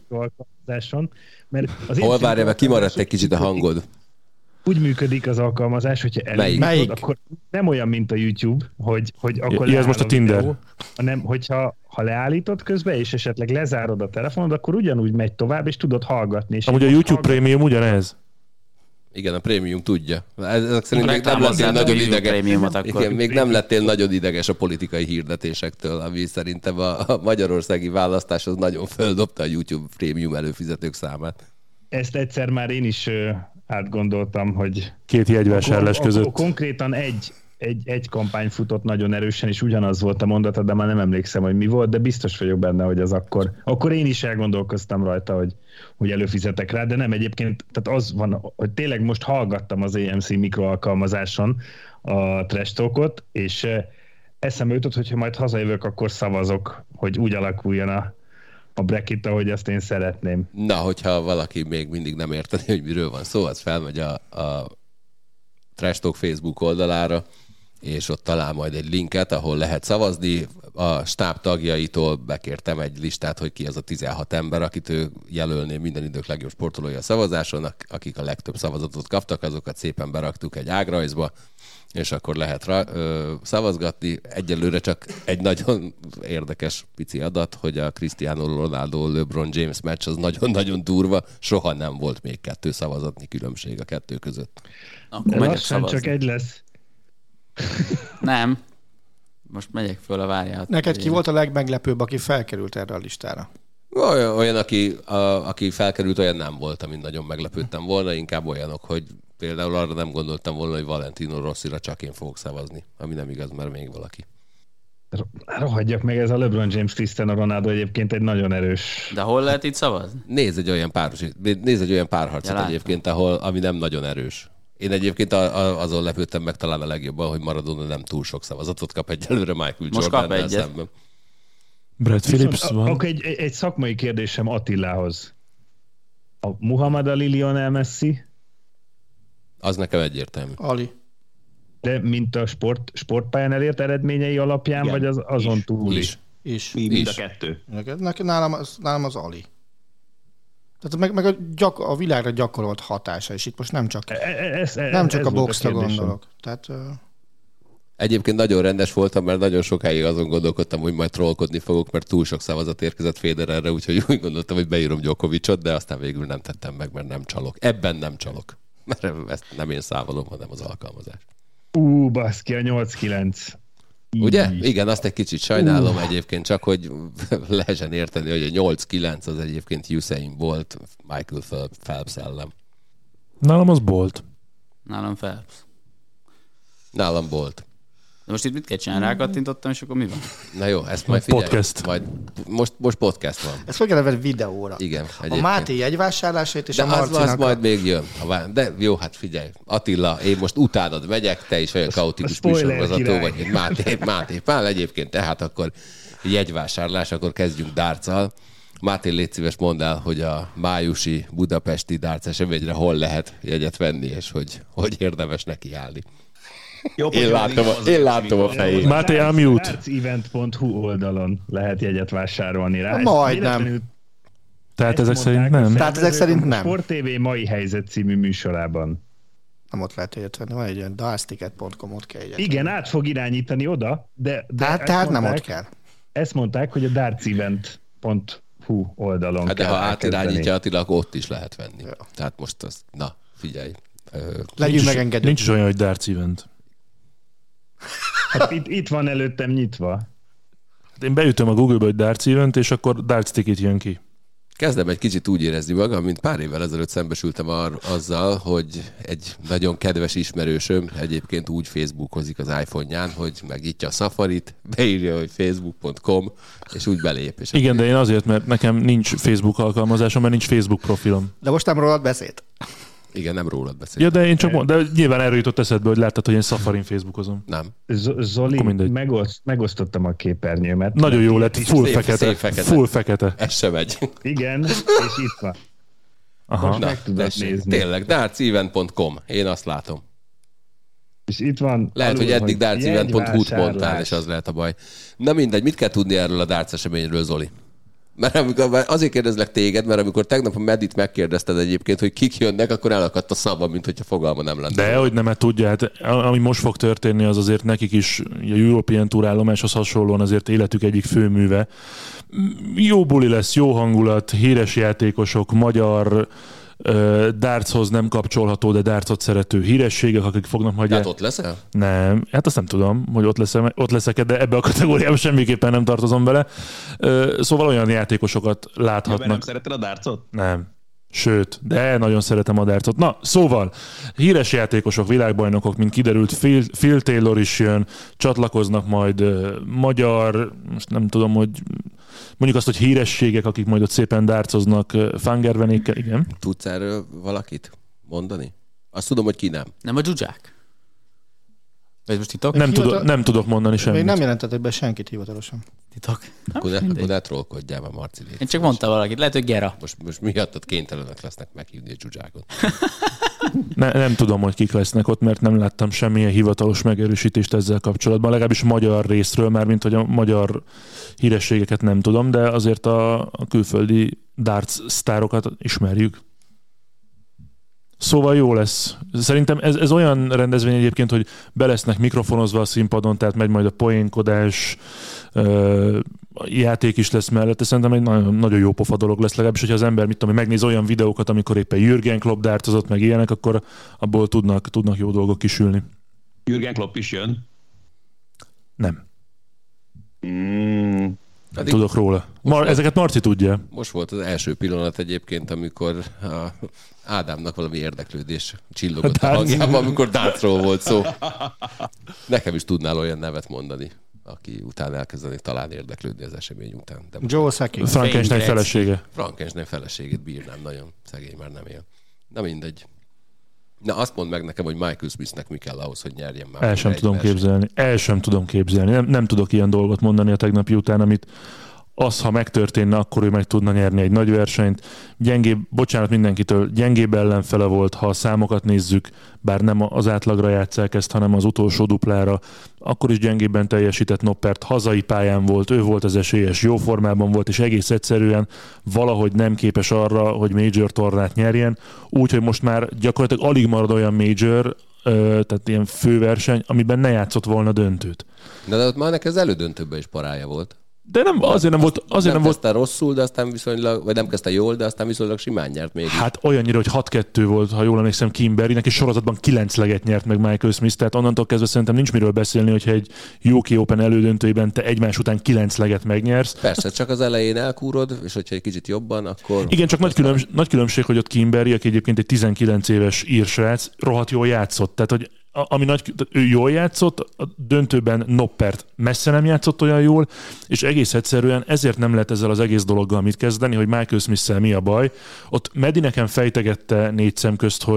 Mert az Hol várja, mert kimaradt egy kicsit a hangod. Úgy működik az alkalmazás, hogyha elindítod, akkor nem olyan, mint a YouTube, hogy, hogy akkor ja, ez most a Tinder. Videó, hanem hogyha ha leállítod közben, és esetleg lezárod a telefonod, akkor ugyanúgy megy tovább, és tudod hallgatni. És amúgy a YouTube hallgatni. Premium ugyanez. Igen, a prémium tudja. Ezek szerint még nem lettél nagyon ideges. Igen, még nem lettél nagyon ideges a politikai hirdetésektől, ami szerintem a, a magyarországi választás az nagyon földobta a YouTube prémium előfizetők számát. Ezt egyszer már én is átgondoltam, hogy... Két jegyvásárlás között. Konkrétan egy, egy, egy kampány futott nagyon erősen, és ugyanaz volt a mondata, de már nem emlékszem, hogy mi volt, de biztos vagyok benne, hogy az akkor... Akkor én is elgondolkoztam rajta, hogy, hogy előfizetek rá, de nem egyébként, tehát az van, hogy tényleg most hallgattam az á em cé mikroalkalmazáson a Trash Talkot, és eszembe jutott, hogyha majd hazajövök, akkor szavazok, hogy úgy alakuljon a a bracket, ahogy azt én szeretném. Na, hogyha valaki még mindig nem érteni, hogy miről van szó, az felmegy a, a Trash Talk Facebook oldalára, és ott talál majd egy linket, ahol lehet szavazni. A stáb tagjaitól bekértem egy listát, hogy ki az a tizenhat ember, akit ő jelölné minden idők legjobb sportolója a szavazáson, akik a legtöbb szavazatot kaptak, azokat szépen beraktuk egy ágrajzba, és akkor lehet rá, ö, szavazgatni. Egyelőre csak egy nagyon érdekes pici adat, hogy a Cristiano Ronaldo LeBron James meccs az nagyon-nagyon durva, soha nem volt még kettő szavazatnyi különbség a kettő között. Akkor megyek szavazni. Csak egy lesz. Nem. Most megyek föl a várját. Neked ki volt a legmeglepőbb, aki felkerült erre a listára? Olyan, olyan aki, a, aki felkerült, olyan nem volt, amin nagyon meglepődtem volna, inkább olyanok, hogy például arra nem gondoltam volna, hogy Valentino Rossira csak én fogok szavazni, ami nem igaz, mert még valaki. Rohadjak meg, ez a LeBron James Cristiano Ronaldo egyébként egy nagyon erős... De hol lehet itt szavazni? Nézz egy olyan, páros, nézz egy olyan párharcot ja, egyébként, ahol, ami nem nagyon erős. Én egyébként azon lepődtem meg talán a legjobban, hogy Maradona nem túl sok szavazatot kap egyelőre Michael Jordan-nel szemben. Brad Phillips van. Akkor egy, egy szakmai kérdésem Attilához. A Muhammad Ali, Lionel Messi? Az nekem egyértelmű. Ali. De mint a sport, sportpályán elért eredményei alapján, igen, vagy az, azon is, túl is? Is. Mi, mind a kettő. Nálam az, nálam az Ali. Tehát meg, meg a, gyak, a világra gyakorolt hatása, és itt most nem csak, ez, ez, nem csak ez a boxra gondolok. Tehát, uh... Egyébként nagyon rendes voltam, mert nagyon sokáig azon gondolkodtam, hogy majd trollkodni fogok, mert túl sok szavazat érkezett Federerre, úgyhogy úgy gondoltam, hogy beírom Djokovicot, de aztán végül nem tettem meg, mert nem csalok. Ebben nem csalok. Mert ezt nem én számolom, hanem az alkalmazás. Ú, baszki, a nyolc kilenc. Ugye? Igen, azt egy kicsit sajnálom uh. egyébként, csak hogy lehessen érteni, hogy a nyolc kilenc az egyébként Usain Bolt, Michael Phelps ellen. Nálam az Bolt. Nálam Phelps. Nálam Bolt. De most itt mit kell csinálni? Rákattintottam, és akkor mi van? Na jó, ezt majd figyelj. Podcast. Majd, most, most podcast van. Ezt fogja levenni videóra. Igen. Egyébként. A Máté jegyvásárlásait és de a Marcinak... az, az majd még jön. De jó, hát figyelj. Attila, én most utánad megyek, te is olyan kaotikus műsorvezető vagy, mint Máté, Máté Pál egyébként. Tehát akkor jegyvásárlás, akkor kezdjünk dárccal. Máté, légy szíves, mondd el, hogy a májusi budapesti darts eseményre hol lehet jegyet venni, és hogy, hogy érdemes nekiállni. Jó, én látom, a, én látom a fejét. Máté, unmute. dartsevent pont hu oldalon lehet jegyet vásárolni rá. Majdnem. Tehát ezek szerint nem? Tehát ezek szerint nem. Sport té vé mai helyzet című műsorában. Nem ott lehet jegyet venni, van egy olyan dartsticket pont com, ott kell jegyet Igen, venni. át fog irányítani oda, de... de tehát tehát mondták, hát nem ott kell. Ezt mondták, hogy a dartsevent pont hu oldalon hát de kell ha átirányítja elkezdeni. Attila, akkor ott is lehet venni. Ja. Tehát most az, na, figyelj. Legyünk megengedők. Nincs olyan, hogy darts event. Hát itt, itt van előttem nyitva. Én beütöm a Google-be, hogy darts event, és akkor darts ticket jön ki. Kezdem egy kicsit úgy érezni magam, mint pár évvel ezelőtt szembesültem ar- azzal, hogy egy nagyon kedves ismerősöm egyébként úgy facebookozik az iPhone-ján, hogy megnyitja a Safarit, beírja, hogy facebook pont com, és úgy belép. És igen, de én azért, mert nekem nincs Facebook alkalmazásom, mert nincs Facebook profilom. De most nem rólad beszélt. Igen, nem rólad beszéltem. Ja, de én csak mond, de nyilván erről jutott eszedbe, hogy láttad, hogy én Safarin Facebookozom. Nem. Z- Zoli, megoszt, megosztottam a képernyőmet. Nagyon jó lett, full szép, fekete, szép fekete. Full fekete. Ez sem megy. Igen, és itt van. Aha. Most Na, meg tudod tessék, nézni. tényleg, dartsevent pont com. Én azt látom. És itt van... Lehet, alul, hogy eddig dartsevent pont hu-t mondtál, jegyvásárlás. és az lehet a baj. Na mindegy, mit kell tudni erről a darts eseményről, Zoli? Mert amikor, azért kérdezlek téged, mert amikor tegnap a Medit megkérdezted egyébként, hogy kik jönnek, akkor elakadt a szava, mint hogyha fogalma nem lenne. De hogy nem, mert tudja, hát ami most fog történni, az azért nekik is a European Tour állomáshoz hasonlóan azért életük egyik főműve. Jó buli lesz, jó hangulat, híres játékosok, magyar, uh, dartshoz nem kapcsolható, de dartsot szerető hírességek, akik fognak majd... Tehát ott leszel? Nem, hát azt nem tudom, hogy ott, leszem, ott leszek, de ebbe a kategóriába semmiképpen nem tartozom bele. Uh, szóval olyan játékosokat láthatnak. Ja, nem szereted a dartsot? Nem. Sőt, de nagyon szeretem a dartsot. Na, szóval, híres játékosok, világbajnokok, mint kiderült, Phil, Phil Taylor is jön, csatlakoznak majd uh, magyar, most nem tudom, hogy mondjuk azt, hogy hírességek, akik majd ott szépen dartsoznak uh, Fangervenékkel, igen. Tudsz erről valakit mondani? Azt tudom, hogy ki nem. Nem a dzsuzsák? Vagy most titok? Nem, Hivatal... tudok, nem tudok mondani semmit. Még nem jelentettek be senkit hivatalosan. Titok. Akkor ne, akkor ne trollkodjál már, Marci. Én csak mondtam valakit, lehet, hogy Gera. Most, most miattad kénytelenek lesznek meghívni a dzsuzsákot. Ne, nem tudom, hogy kik lesznek ott, mert nem láttam semmilyen hivatalos megerősítést ezzel kapcsolatban. Legalábbis magyar részről, már mint hogy a magyar hírességeket nem tudom, de azért a, a külföldi darts sztárokat ismerjük. Szóval jó lesz. Szerintem ez, ez olyan rendezvény egyébként, hogy be lesznek mikrofonozva a színpadon, tehát megy majd a poénkodás, ö, játék is lesz mellette. Szerintem egy nagyon, nagyon jó pofa dolog lesz, legalábbis, hogyha az ember, mit tudom, megnéz olyan videókat, amikor éppen Jürgen Klopp dartozott, meg ilyenek, akkor abból tudnak, tudnak jó dolgok kisülni. Jürgen Klopp is jön? Nem. Mm. Nem tudok róla. Mar- ezeket Marci tudja. Most volt az első pillanat egyébként, amikor a Ádámnak valami érdeklődés csillogott a, a hangjában, amikor dartsról volt szó. Nekem is tudnál olyan nevet mondani, aki utána elkezdenék talán érdeklődni az esemény után. De Joe Sacchi. Frankenstein felesége. Frankenstein feleségét bírnám nagyon. Szegény már nem él. Na mindegy. Na azt mondd meg nekem, hogy Michael Smithnek mi kell ahhoz, hogy nyerjen már. El sem tudom képzelni. El sem tudom képzelni. Nem, nem tudok ilyen dolgot mondani a tegnapi után, amit az, ha megtörténne, akkor ő meg tudna nyerni egy nagy versenyt. Gyengébb, bocsánat mindenkitől, gyengébb ellenfele volt, ha a számokat nézzük, bár nem az átlagra játsszák ezt, hanem az utolsó duplára, akkor is gyengébben teljesített Noppert, hazai pályán volt, ő volt az esélyes, jó formában volt, és egész egyszerűen valahogy nem képes arra, hogy major tornát nyerjen, úgyhogy most már gyakorlatilag alig marad olyan major, tehát ilyen főverseny, amiben ne játszott volna döntőt. Na, de ott már neked az elődöntőben is parája volt. De nem, azért nem volt... Azért nem, nem kezdte volt... rosszul, de aztán viszonylag, vagy nem kezdte jól, de aztán viszonylag simán nyert mégis. Hát olyannyira, hogy hat kettő volt, ha jól emlékszem, Kimberlynek, és sorozatban kilenc leget nyert meg Michael Smith, tehát onnantól kezdve szerintem nincs miről beszélni, hogyha egy U K Open elődöntőjében te egymás után kilenc leget megnyersz. Persze, csak az elején elkúrod, és hogyha egy kicsit jobban, akkor... Igen, csak nagy, különbs- nagy különbség, hogy ott Kimberly, aki egyébként egy tizenkilenc éves írsrác, rohadt jól játszott. Tehát, hogy ami nagy, ő jól játszott, a döntőben Noppert messze nem játszott olyan jól, és egész egyszerűen ezért nem lehet ezzel az egész dologgal mit kezdeni, hogy Michael Smith-szel mi a baj. Ott Medi nekem fejtegette négy szem közt, hogy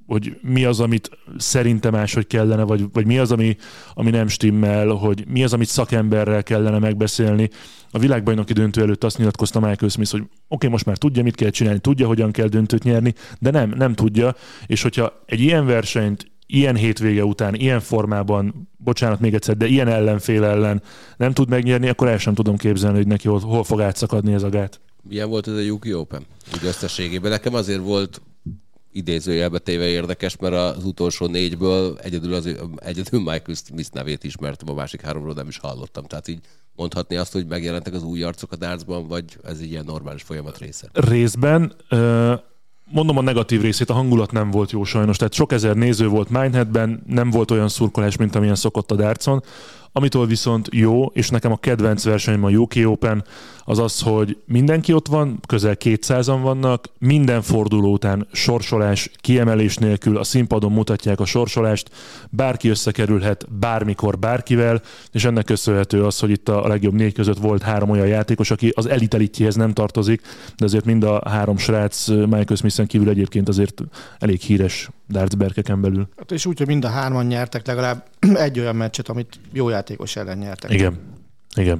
hogy mi az, amit szerintem máshogy kellene, vagy, vagy mi az, ami, ami nem stimmel, hogy mi az, amit szakemberrel kellene megbeszélni. A világbajnoki döntő előtt azt nyilatkozta Michael Smith, hogy oké, okay, most már tudja, mit kell csinálni, tudja, hogyan kell döntőt nyerni, de nem, nem tudja, és hogyha egy ilyen versenyt ilyen hétvége után, ilyen formában, bocsánat még egyszer, de ilyen ellenfél ellen nem tud megnyerni, akkor el sem tudom képzelni, hogy neki hol, hol fog átszakadni ez a gát. Milyen volt ez a U K Open? Úgy összességében. Nekem azért volt idézőjelbe téve érdekes, mert az utolsó négyből egyedül, az, egyedül Michael Smith nevét ismertem, a másik háromról nem is hallottam. Tehát így mondhatni azt, hogy megjelentek az új arcok a dartsban, vagy ez egy ilyen normális folyamat része? Részben... Uh... Mondom a negatív részét, a hangulat nem volt jó sajnos, tehát sok ezer néző volt Mineheadben, nem volt olyan szurkolás, mint amilyen szokott a dartson. Amitől viszont jó, és nekem a kedvenc versenyem a U K Open, az az, hogy mindenki ott van, közel kétszázan vannak, minden forduló után sorsolás, kiemelés nélkül a színpadon mutatják a sorsolást, bárki összekerülhet bármikor bárkivel, és ennek köszönhető az, hogy itt a legjobb négy között volt három olyan játékos, aki az elit elitjéhez nem tartozik, de azért mind a három srác Michael Smithen kívül egyébként azért elég híres dartsberkeken belül. Hát és úgy, hogy mind a hárman nyertek legalább egy olyan meccset, amit jó játékos ellen nyertek. Igen, igen.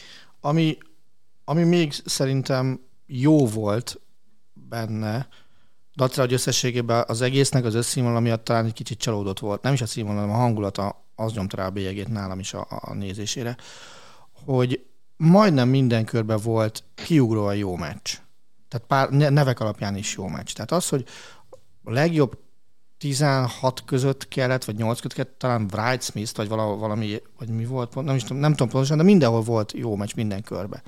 Ami, ami még szerintem jó volt benne, dacra, hogy összességében az egésznek az összszínvonal miatt talán egy kicsit csalódott volt. Nem is a színvonal, hanem a hangulata, az nyomta rá a bélyegét nálam is a, a nézésére, hogy majdnem minden körben volt kiugróan jó meccs. Tehát pár nevek alapján is jó meccs. Tehát az, hogy a legjobb tizenhat között kellett, vagy nyolc között kellett, talán Wright Smith, vagy valami, vagy mi volt, nem, is, nem tudom pontosan, de mindenhol volt jó meccs minden körbe.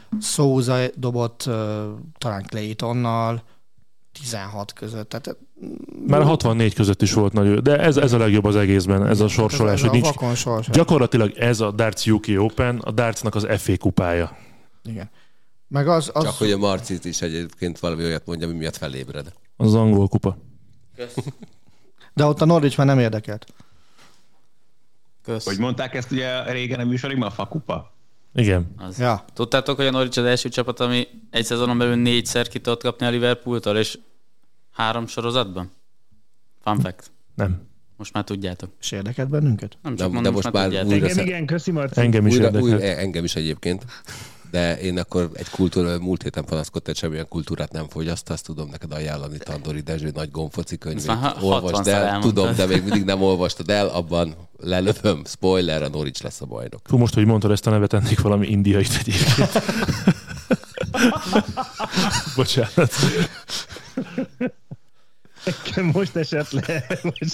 Souza dobott uh, talán Claytonnal tizenhat között. Tehát, már a hatvannégy között is volt nagy, de ez, ez a legjobb az egészben, ez a sorsolás. Ez, ez hogy a nincs, sorsolás. Gyakorlatilag ez a Darts U K Open, a dartsnak az F A kupája. Igen. Meg az, az... Csak hogy a Marcit is egyébként valami olyat mondja, ami miatt felébred. Az, az angol kupa. Kösz. De ott a Norwich már nem érdekelt. Kösz. Hogy mondták ezt ugye régen a műsorigban, a fakupa? Igen. Az. Ja. Tudtátok, hogy a Norwich az első csapat, ami egy szezonon belül négyszer ki tudott kapni a Liverpooltól, és három sorozatban? Fun fact. Nem. Most már tudjátok. És érdekelt bennünket? Nem csak De, mondom, de most már tudjátok. újra... Engem igen, köszi Marci. Engem is újra, érdekelt. újra, engem is egyébként. De én akkor egy kultúra, múlt héten panaszkodtam, hogy semmilyen kultúrát nem fogyaszt, azt tudom neked ajánlani Tandori Dezső nagy gombfoci könyvét. Olvasd el, elmondtad. Tudom, de még mindig nem olvastad el, abban lelövöm, spoiler, a Norwich lesz a bajnok. Fú, most, hogy mondtad ezt a nevet, ennék valami indiait egyébként. Bocsánat. Nekem most esett le.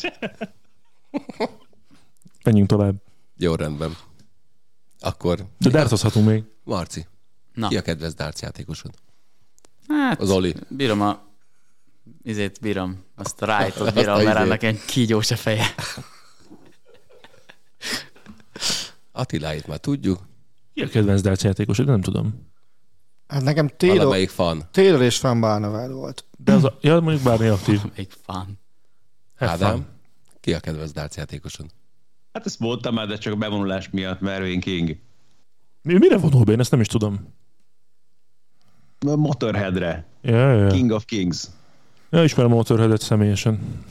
Menjünk tovább. Jó, rendben. Akkor... De dartozhatunk még. Marci, Na. ki a kedvenc darts játékosod? Hát, Az Oli. Bírom a... Izét bírom. Azt a Wrightot bírom, Azt a mert izét. ennek egy kígyós a feje. Attiláit már tudjuk. Ki a kedvenc darts játékosod? Nem tudom. Hát nekem Taylor, Valamelyik fan. Taylor és Van Barneveld volt. De az a... Ja, mondjuk bármi aktív. Még fan. Ádám, ki a kedvenc darts játékosod? Hát ezt mondtam már, de csak a bevonulás miatt, Mervyn King. Mi, mire vonul be? Én ezt nem is tudom. A Motorheadre. Ja, ja, ja. King of Kings. Ja, ismerem a Motorheadet személyesen.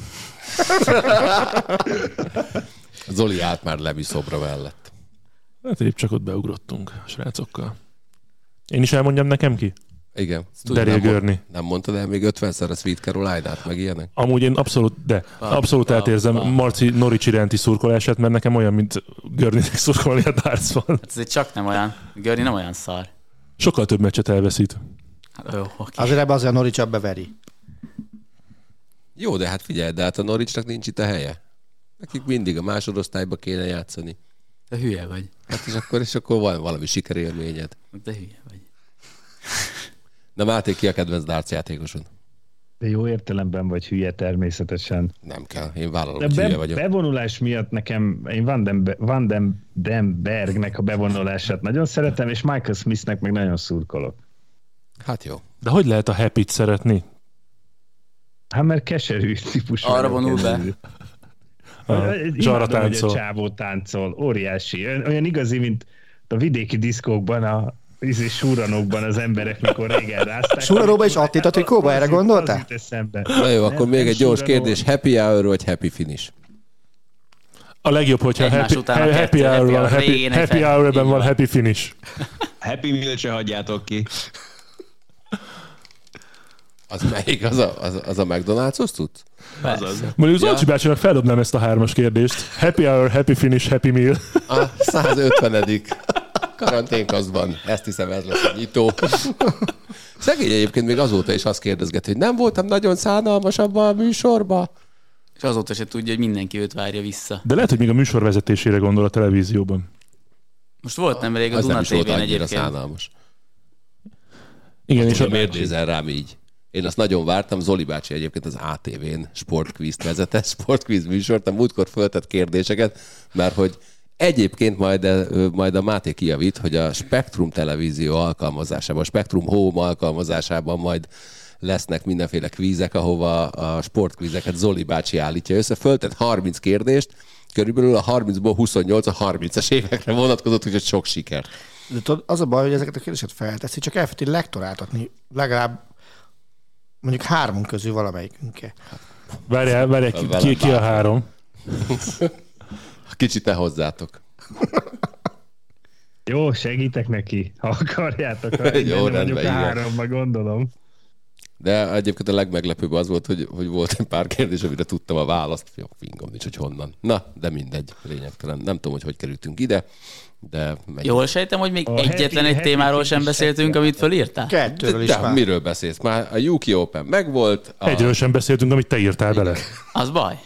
Zoli állt már Levi szobra mellett. Hát épp csak ott beugrottunk a srácokkal. Én is elmondjam nekem ki? Igen. Daryl nem, Gurney. nem mondtad el még ötvenszer a Sweet Caroline-át, meg ilyenek? Amúgy én abszolút, de abszolút bam, átérzem bam. Marci Norwich iránti szurkolását, mert nekem olyan, mint Gurneynek szurkolni a dartsban. Hát ez egy csak nem olyan. Görni nem olyan szar. Sokkal több meccset elveszít. Hát, jó, oké. Azért ebbe azért a Norwich beveri. Jó, de hát figyelj, de hát a Norwichnak nincs itt a helye. Nekik mindig a másodosztályba kéne játszani. De hülye vagy. Hát és akkor, és akkor van valami sikerélményed. De hülye vagy. Na Máté, ki a kedvenc darts játékosod? De jó értelemben vagy hülye természetesen. Nem kell, én vállalom, De hogy be, hülye vagyok. bevonulás miatt nekem, én Van den, Van den, den Bergnek a bevonulását nagyon szeretem, és Michael Smithnek meg nagyon szurkolok. Hát jó. De hogy lehet a happy-t szeretni? Hát mert keserű típus. Arra vagyok vonul be. ezzel. A Zsarra Imádom, hogy a táncol. csávó táncol. Óriási. Olyan, olyan igazi, mint a vidéki diszkókban a ízi súranokban az emberek, mikor régen rázták. Súranóban is Attila trikóba, erre gondoltál? Na jó, akkor még egy gyors kérdés. Happy hour vagy happy finish? A legjobb, hogyha Egymás happy, után a happy, kettő hour happy van, hour. happy, Régén egy happy fel- hour-ben így van van. happy finish. Happy Meal se hagyjátok ki. Az melyik? Az a, az, az a McDonald's-os cucc? Azaz. Mondjuk az Ja. Alcsi bácsinak feldobnám ezt a hármas kérdést. Happy hour, happy finish, happy meal. A százötvenedik karanténkazban. Ezt hiszem, ez lesz a nyitó. Szegény egyébként még azóta is azt kérdezget, hogy nem voltam nagyon szánalmas abban a műsorban. És azóta se tudja, hogy mindenki őt várja vissza. De lehet, hogy még a műsor vezetésére gondol a televízióban. Most volt nemrég a Az nem Duna is volt té vén annyira egyébként. szánalmas. Igen, és És a, miért nézel rám így? Én azt nagyon vártam, Zoli bácsi egyébként az á té vén sportkvízt vezetett, sportkvíz műsort, a múltkor föltett kérdéseket, mert hogy egyébként majd, majd a Máté kijavít, hogy a Spektrum televízió alkalmazásában, a Spektrum Home alkalmazásában majd lesznek mindenféle kvízek, ahova a sportkvízeket Zoli bácsi állítja össze. Föltett harminc kérdést, körülbelül a harmincból huszonnyolc a harmincas évekre vonatkozott, úgyhogy sok siker. De tudod, az a baj, hogy ezeket a kérdéseket felteszi, csak elfelejti lektoráltatni legalább mondjuk három közül valamelyikünkkel. várjál, várjál, ki, ki, ki a három? Kicsit ne hozzátok. Jó, segítek neki, ha akarjátok. Ha Jó, Jó, rendben, mondjuk igen. háromba gondolom. De egyébként a legmeglepőbb az volt, hogy, hogy volt egy pár kérdés, amire tudtam a választ. Jó, fingom nincs, hogy honnan. Na, de mindegy, lényegtelen. Nem tudom, hogy hogy kerültünk ide, de megy. Jól sejtem, hogy még A egyetlen happy- egy témáról happy sem finish beszéltünk, happy amit fölírtál? Kettőről is de, már. miről beszélsz? Már a u ká Open megvolt. A... Egyről sem beszéltünk, amit te írtál bele. Az baj.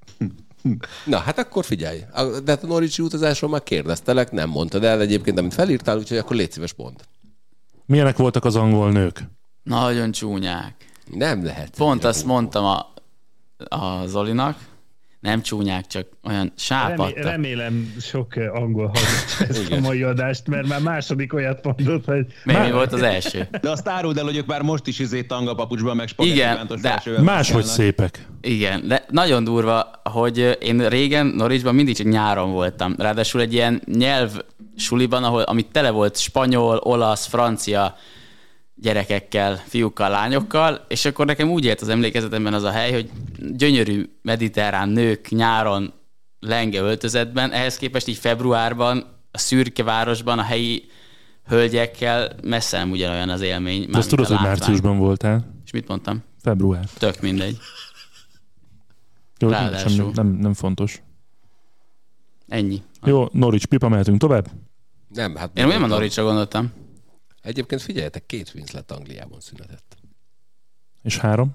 Na, hát akkor figyelj. A, de hát a Norwich utazásról már kérdeztelek, nem mondtad el egyébként, amit felírtál, úgyhogy akkor légy szíves mondd. Milyenek voltak az angol nők? Nagyon csúnyák. Nem lehet. Pont azt mondtam a, a Zolinak, nem csúnyák, csak olyan Remé- sápadtak. remélem sok eh, angol hallgatja ezt a Igen. mai adást, mert már második olyat mondott, hogy Mi, mi volt az első? De azt áruld el, hogy ők már most is izé tangapapucsban, meg Igen, spagettikántos de felsővel Máshogy beszélnek. szépek. Igen, de nagyon durva, hogy én régen Norwichban mindig csak nyáron voltam. Ráadásul egy ilyen nyelv suliban, ahol, amit tele volt spanyol, olasz, francia gyerekekkel, fiúkkal, lányokkal, és akkor nekem úgy élt az emlékezetemben az a hely, hogy gyönyörű mediterrán nők nyáron lenge öltözetben, ehhez képest így februárban a szürke városban a helyi hölgyekkel messze nem ugyanolyan az élmény. De azt tudod, hogy márciusban voltál? És mit mondtam? Február. Tök mindegy. Jó, Ráadásul. sem, nem, nem fontos. Ennyi. Jó, Norwich, pipa, mehetünk tovább? Nem, hát Én olyan a Norwichra gondoltam. Egyébként figyeljetek, két Winslet Angliában született. És három?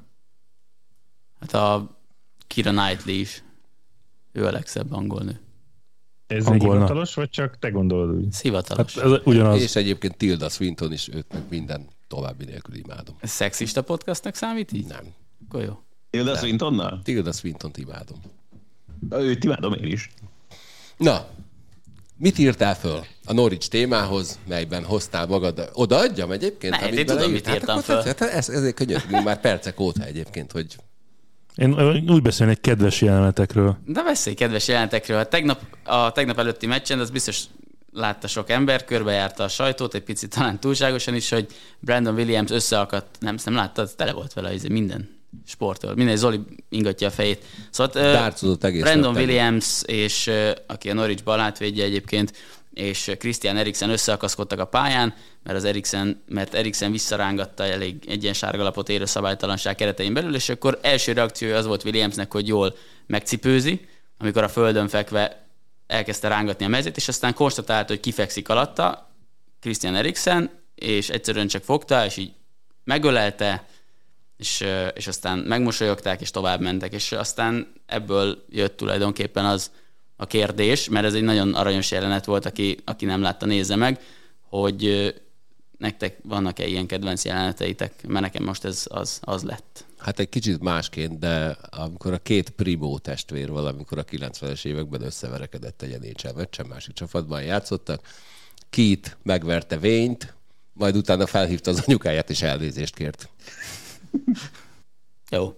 Hát a Keira Knightley is. Ő a legszebb angol nő. ez Angolna. egy hivatalos, vagy csak te gondolod úgy? Ez hivatalos. Hát ez ugyanaz. És egyébként Tilda Swinton is, őt meg minden további nélkül imádom. Ez szexista podcastnak számít így? Nem. Akkor jó. Tilda Swintonnal? Tilda Swintont imádom. Őt imádom én is. Na, mit írtál föl a Norwich témához, melyben hoztál magad? Odaadjam egyébként? Ne, amit én tudom, beleírt? mit írtam hát, föl. Hát, ez, ezért könyörgünk már percek óta egyébként, hogy Én ö, úgy beszélnék kedves jelenetekről. De beszélj kedves jelentekről. A tegnap, a tegnap előtti meccsen, az biztos látta sok ember, körbejárta a sajtót, egy picit talán túlságosan is, hogy Brandon Williams összeakadt, nem, nem láttad, tele volt vele ez minden sportol. Minden Zoli ingatja a fejét. Szóval Dárcozott egész Brandon nap tegnap. Williams, és ö, aki a Norwich balátvédje egyébként, és Christian Eriksen összeakaszkodtak a pályán, mert az Eriksen, mert Eriksen visszarángatta elég egy ilyen sárgalapot érő szabálytalanság keretein belül, és akkor első reakciója az volt Williamsnek, hogy jól megcipőzi, amikor a földön fekve elkezdte rángatni a mezét, és aztán konstatálta, hogy kifekszik alatta Christian Eriksen, és egyszerűen csak fogta, és így megölelte, és, és aztán megmosolyogták, és tovább mentek, és aztán ebből jött tulajdonképpen az a kérdés, mert ez egy nagyon aranyos jelenet volt, aki, aki nem látta, nézze meg, hogy nektek vannak-e ilyen kedvenc jeleneteitek, mert nekem most ez az, az lett. hát egy kicsit másként, de amikor a két Primo testvér valamikor a kilencvenes években összeverekedett egy en há el meccsen, másik csapatban játszottak, Keith megverte Wayne-t, majd utána felhívta az anyukáját és elnézést kért. Jó.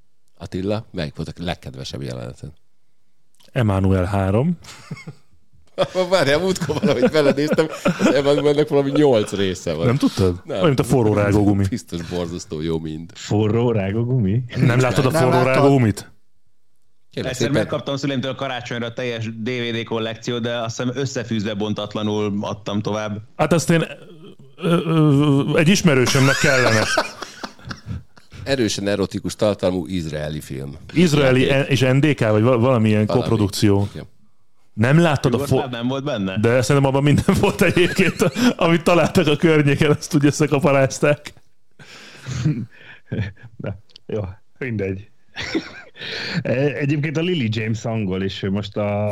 Attila, melyik volt a legkedvesebb jeleneted? Emmanuel három. Várjál, múltkor valahogy belenéztem, az Evangelnek valami nyolc része van. Nem tudtad? Nem. Olyan, mint a forró rágógumi. Biztos borzasztó jó mind. Forró rágógumi? Nem láttad a forró rágógumit? Egyszer megkaptam szüleimtől karácsonyra a teljes dé vé dé kollekció, de azt hiszem összefűzve bontatlanul adtam tovább. Hát azt én ö, ö, egy ismerősömnek kellene. Erősen erotikus tartalmú izraeli film. Izraeli en- és en dé ká, vagy valamilyen Valami. koprodukció. Igen. Nem láttad a Jugosláv fo- nem volt benne? De szerintem abban minden volt egyébként, amit találtak a környéken, azt úgy összekaparázták. Na, jó, mindegy. Egyébként a Lily James angol, és most a,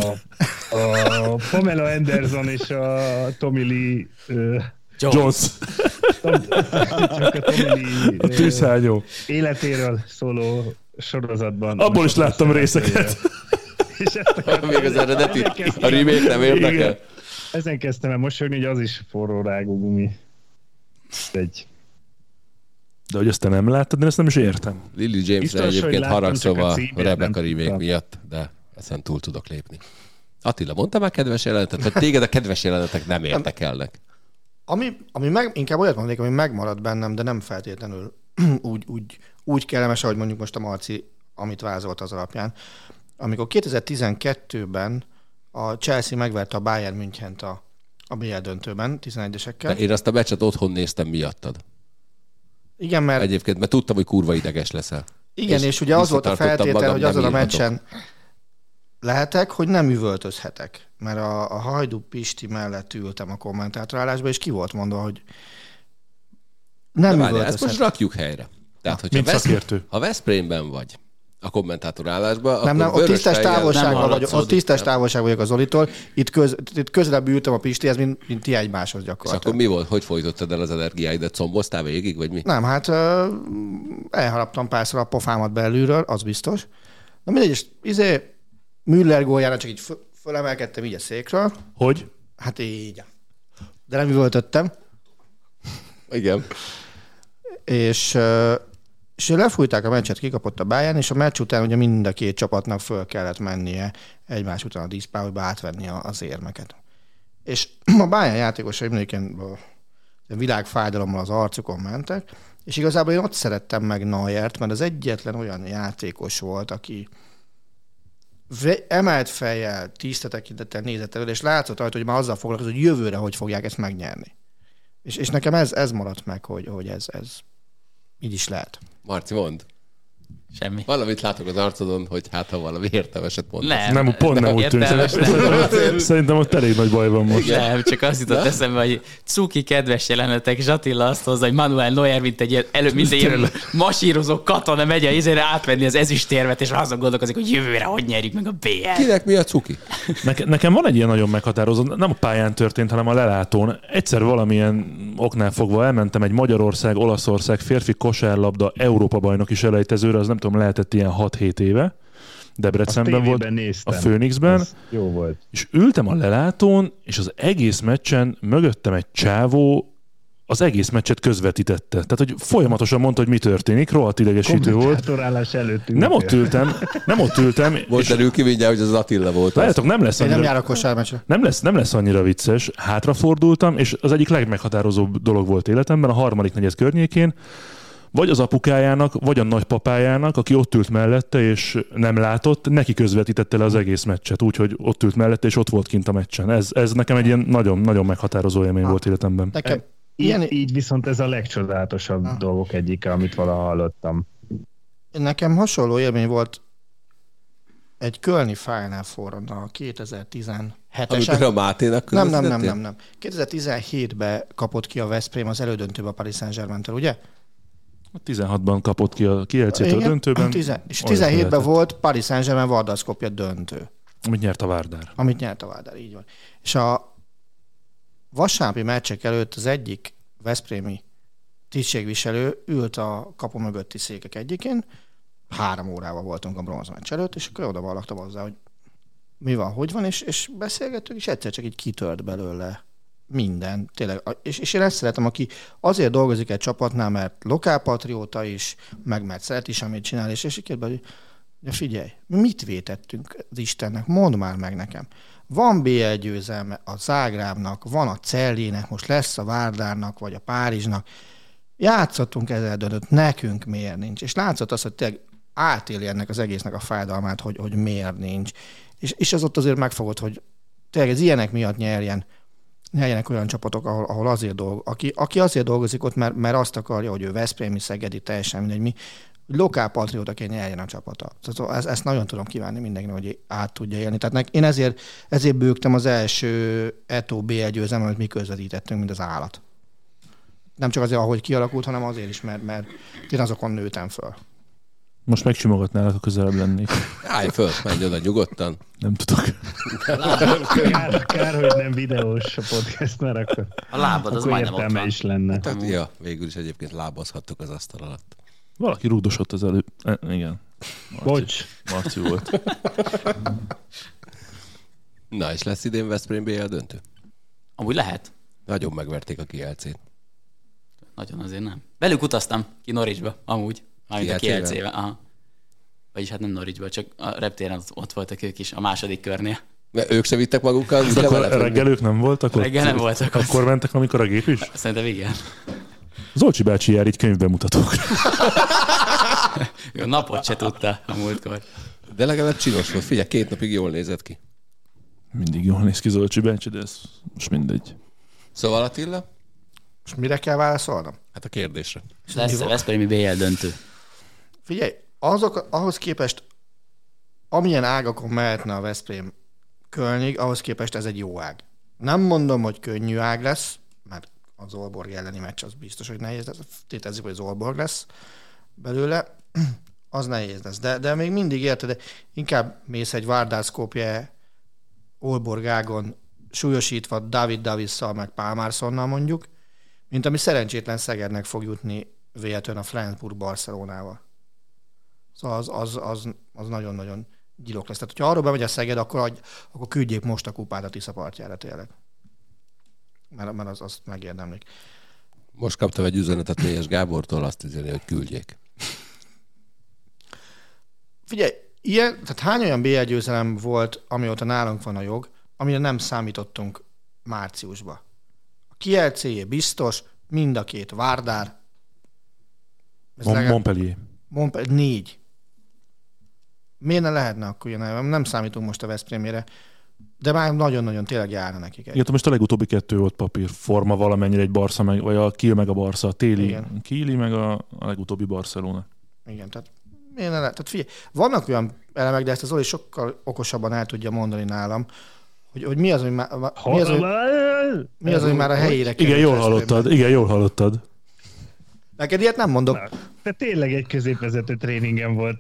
a Pamela Anderson és a Tommy Lee uh, Jones. Tom, csak a Tommy Lee A tűzhányó. életéről szóló sorozatban. Abból is láttam részeket. És ezt Még az eredeti, a remake nem érdekel. Ezen kezdtem el mosolyogni, hogy az is forró rágógumi. Egy. De hogy ezt te nem láttad, én ezt nem is értem. Lily Jamesre Biztos, hogy egyébként láttam, haragszom csak a a címét Rebecca nem remake tudtam. miatt, de ezen túl tudok lépni. Attila, mondta már kedves jelenetet, vagy téged a kedves jelenetek nem érdekelnek? Ami, ami meg, inkább olyat mondanék, ami megmaradt bennem, de nem feltétlenül úgy, úgy, úgy kellemes, ahogy mondjuk most a Marci, amit vázolt az alapján. Amikor kétezer-tizenkettőben a Chelsea megverte a Bayern Münchent a, a bé el döntőben, tizenegyesekkel. De én azt a meccset otthon néztem miattad. Igen, mert, Egyébként, mert tudtam, hogy kurva ideges leszel. igen, és, és ugye az volt a visszatartottam feltétel, magam, hogy azon a nem írhatok. meccsen lehetek, hogy nem üvöltözhetek. Mert a, a Hajdú Pisti mellett ültem a kommentátorálásba, és ki volt mondva, hogy nem De várjál, ezt üvöltözhetek. most rakjuk helyre. Tehát, hogyha Mint Vesz, szakértő. ha Veszprémben vagy a kommentátor állásban, Nem, nem, akkor ott vörös tisztes fejjel- távolságban nem vagyok, ott hallatszódik, tisztes nem. távolság vagyok az Zolitól, itt, köz, itt közelebb ültem a Pistihez, mint, mint ti egymáshoz És gyakorlatilag. akkor mi volt? Hogy folytottad el az energiáidat? Comboztál végig, vagy mi? Nem, hát ö, elharaptam párszor a pofámat belülről, az biztos. Na mindegy, és izé, Müller góljára csak így föl, fölemelkedtem így a székről, Hogy? hát így. De nem üvöltöttem, Igen. és, ö, és lefújták a meccset, kikapott a Bayern, és a meccs után ugye mind a két csapatnak föl kellett mennie egymás után a díszpályába átvenni a- az érmeket. És a Bayern játékosai mindegyikén világfájdalommal az arcukon mentek, és igazából én ott szerettem meg Neuert, mert az egyetlen olyan játékos volt, aki ve- emelt fejjel, tiszta tekintettel nézett elő, és látszott rajta, hogy már azzal foglalkozott, hogy jövőre hogy fogják ezt megnyerni. És, és nekem ez, ez maradt meg, hogy, hogy ez, ez így is lehet. Marci, mondd. Semmi. Valamit látok az arcodon, hogy hát ha valami értelmeset mondasz. Nem, Nem, pont nem úgy tűnt. értelmes, nem. Szerintem ott elég nagy baj van most. Nem, csak azt jutott eszembe, hogy cuki kedves jelenetek, és Attila azt hozza, hogy Manuel Neuer, mint egy ilyen, elő, mint egy ilyen masírozó katona megy a izére átvenni az ezüstérmet, és azon gondolkozik, hogy jövőre hogy nyerjük meg a bé el. Kinek mi a cuki? Neke, nekem van egy ilyen nagyon meghatározó, nem a pályán történt, hanem a lelátón. Egyszer valamilyen oknál fogva elmentem egy Magyarország-Olaszország férfi kosárlabda Európa-bajnoki selejtezőre, az nem tudom, lehetett ilyen hat-hét éve. Debrecenben volt, néztem. a Phoenixben, Ez jó volt. és ültem a lelátón, és az egész meccsen mögöttem egy csávó az egész meccset közvetítette. Tehát, hogy folyamatosan mondta, hogy mi történik, rohadt idegesítő volt. Kommentátorálás előtt Nem ott ültem, nem ott ültem, Most és derül ki mindjárt, hogy az Attila volt. az. várjátok, nem lesz Én nem annyira... járok kosármeccsre. Nem lesz, nem lesz annyira vicces. Hátrafordultam, és az egyik legmeghatározóbb dolog volt életemben, a harmadik negyed környékén, vagy az apukájának, vagy a nagypapájának, aki ott ült mellette, és nem látott, neki közvetítette le az egész meccset, úgyhogy ott ült mellette, és ott volt kint a meccsen. Ez, ez nekem egy ilyen nagyon-nagyon meghatározó élmény volt életemben. Nekem Így, ilyen, így viszont ez a legcsodálatosabb Ah. dolgok egyike, amit valaha hallottam. nekem hasonló élmény volt egy kölni Final Four-on a kétezer-tizenhetesen. Amikor a Máténak Nem, nem, nem, közvetítettél? nem, nem. kétezer-tizenhétben kapott ki a Veszprém az elődöntőbe a Paris Saint-Germain-től, ugye? tizenhatban kapott ki a kielcétől a Igen, döntőben. tizen- és Olyasmi tizenhétben lehetett. volt Paris Saint-Germain Vardar Skopje döntő, Amit nyert a Várdár. amit nyert a Vardar, így van. És a vasárnapi meccsek előtt az egyik veszprémi tisztségviselő ült a kapu mögötti székek egyikén, három órával voltunk a bronzmeccs előtt, és akkor oda ballagtam hozzá, hogy mi van, hogy van, és, és beszélgettünk, és egyszer csak így kitört belőle minden. Tényleg. És, és én ezt szeretem, aki azért dolgozik egy csapatnál, mert lokálpatrióta is, meg mert szeret is, amit csinál, és, és így kérde, hogy ja, figyelj, mit vétettünk az Istennek, mondd már meg nekem. Van bé egy győzelme a Zágrábnak, van a Cellének, most lesz a Várdárnak, vagy a Párizsnak. Játszottunk ezzel döntött, nekünk miért nincs. És látszott az, hogy tényleg átéli ennek az egésznek a fájdalmát, hogy, hogy miért nincs. És, és az ott azért megfogott, hogy tényleg ez ilyenek miatt nyerjen, nyerjenek olyan csapatok, ahol, ahol azért dolgozik. Aki, aki azért dolgozik ott, mert, mert azt akarja, hogy ő veszprémi, szegedi, teljesen mindegy mi, lokál patriótaként nyerjen a csapata. Tehát ezt, ezt nagyon tudom kívánni mindenkinek, hogy át tudja élni. Tehát én ezért, ezért bőgtem az első Eto bé egy győzelmet, amit mi közvetítettünk, mint az állat. Nem csak azért, ahogy kialakult, hanem azért is, mert, mert én azokon nőttem föl. Most megsimogatnál, ha közelebb lennék. Állj föl, menj oda nyugodtan. Nem tudok. Kár, kár, hogy nem videós a podcast, mert akkor, a lábad az majdnem ott van. is lenne. Tehát, ja, végül is egyébként lábazhattok az asztal alatt. Valaki rúdosott az előbb. E, igen. Marci. Bocs. Marci volt. Na, és lesz idén Veszprém bé el döntő? Amúgy lehet. Nagyon megverték a Kielcét. Nagyon azért nem. Velük utaztam ki Norwichba, amúgy. Mármint a Kielcével. Aha. Vagyis hát nem Norwichba, csak a reptéren ott voltak ők is a második körnél. De ők se vittek magukkal? Akkor reggel ők nem voltak? Reggel nem voltak. Akkor mentek, amikor a gép is? Szerintem igen. Zolcsi bácsi jár így könyvbemutatókra. Jó, napot se tudta a múltkor. De legalább csinos volt. Figyelj, két napig jól nézett ki. Mindig jól néz ki Zolcsi bácsi, de ez most mindegy. Szóval Attila? És mire kell válaszolnom? Hát a kérdésre. Lesz a veszprémi bé el döntő. Figyelj, azok, ahhoz képest, amilyen ágakon mehetne a Veszprém Kölnig, ahhoz képest ez egy jó ág. Nem mondom, hogy könnyű ág lesz, mert az Aalborg elleni meccs az biztos, hogy nehéz lesz. Tétezzük, hogy az Aalborg lesz belőle, az nehéz lesz. De, de még mindig érted, de inkább mész egy Vardar Skopje Aalborg ágon súlyosítva David Davisszal meg Pálmárszonnal mondjuk, mint ami szerencsétlen Szegednek fog jutni véletlenül a Flensburg Barcelonával. Szóval az, az, az, az nagyon-nagyon gyilok lesz. Tehát, hogyha arról bemegy a Szeged, akkor, akkor küldjék most a kupát a Tisza partjára tényleg. Mert, mert az, azt megérdemlik. Most kaptam egy üzenetet Mélyes Gábortól, azt üzeni, hogy küldjék. Figyelj, ilyen, tehát hány olyan bé el győzelem volt, amióta nálunk van a jog, amire nem számítottunk márciusba? A Kielcéjé biztos, mind a két Várdár. Mon- Montpellier. Montpellier. Négy. Miért ne lehetne akkor ilyen? Nem számítunk most a Veszprémére, de már nagyon-nagyon tényleg járna nekik. Igen, most a legutóbbi kettő volt papírforma valamennyire egy Barca, meg, vagy a Kiel meg a Barca, a téli Igen. Kieli meg a, a legutóbbi Barcelona. Igen, tehát miért ne lehet? Tehát figyelj, vannak olyan elemek, de ezt az Zoli sokkal okosabban el tudja mondani nálam, hogy, hogy mi az, hogy már, mi az, hogy, mi az, hogy már a helyére kerül. Igen, jól hallottad, igen, jól hallottad. Neked ilyet nem mondok. Na, te tényleg egy középvezető tréningen volt.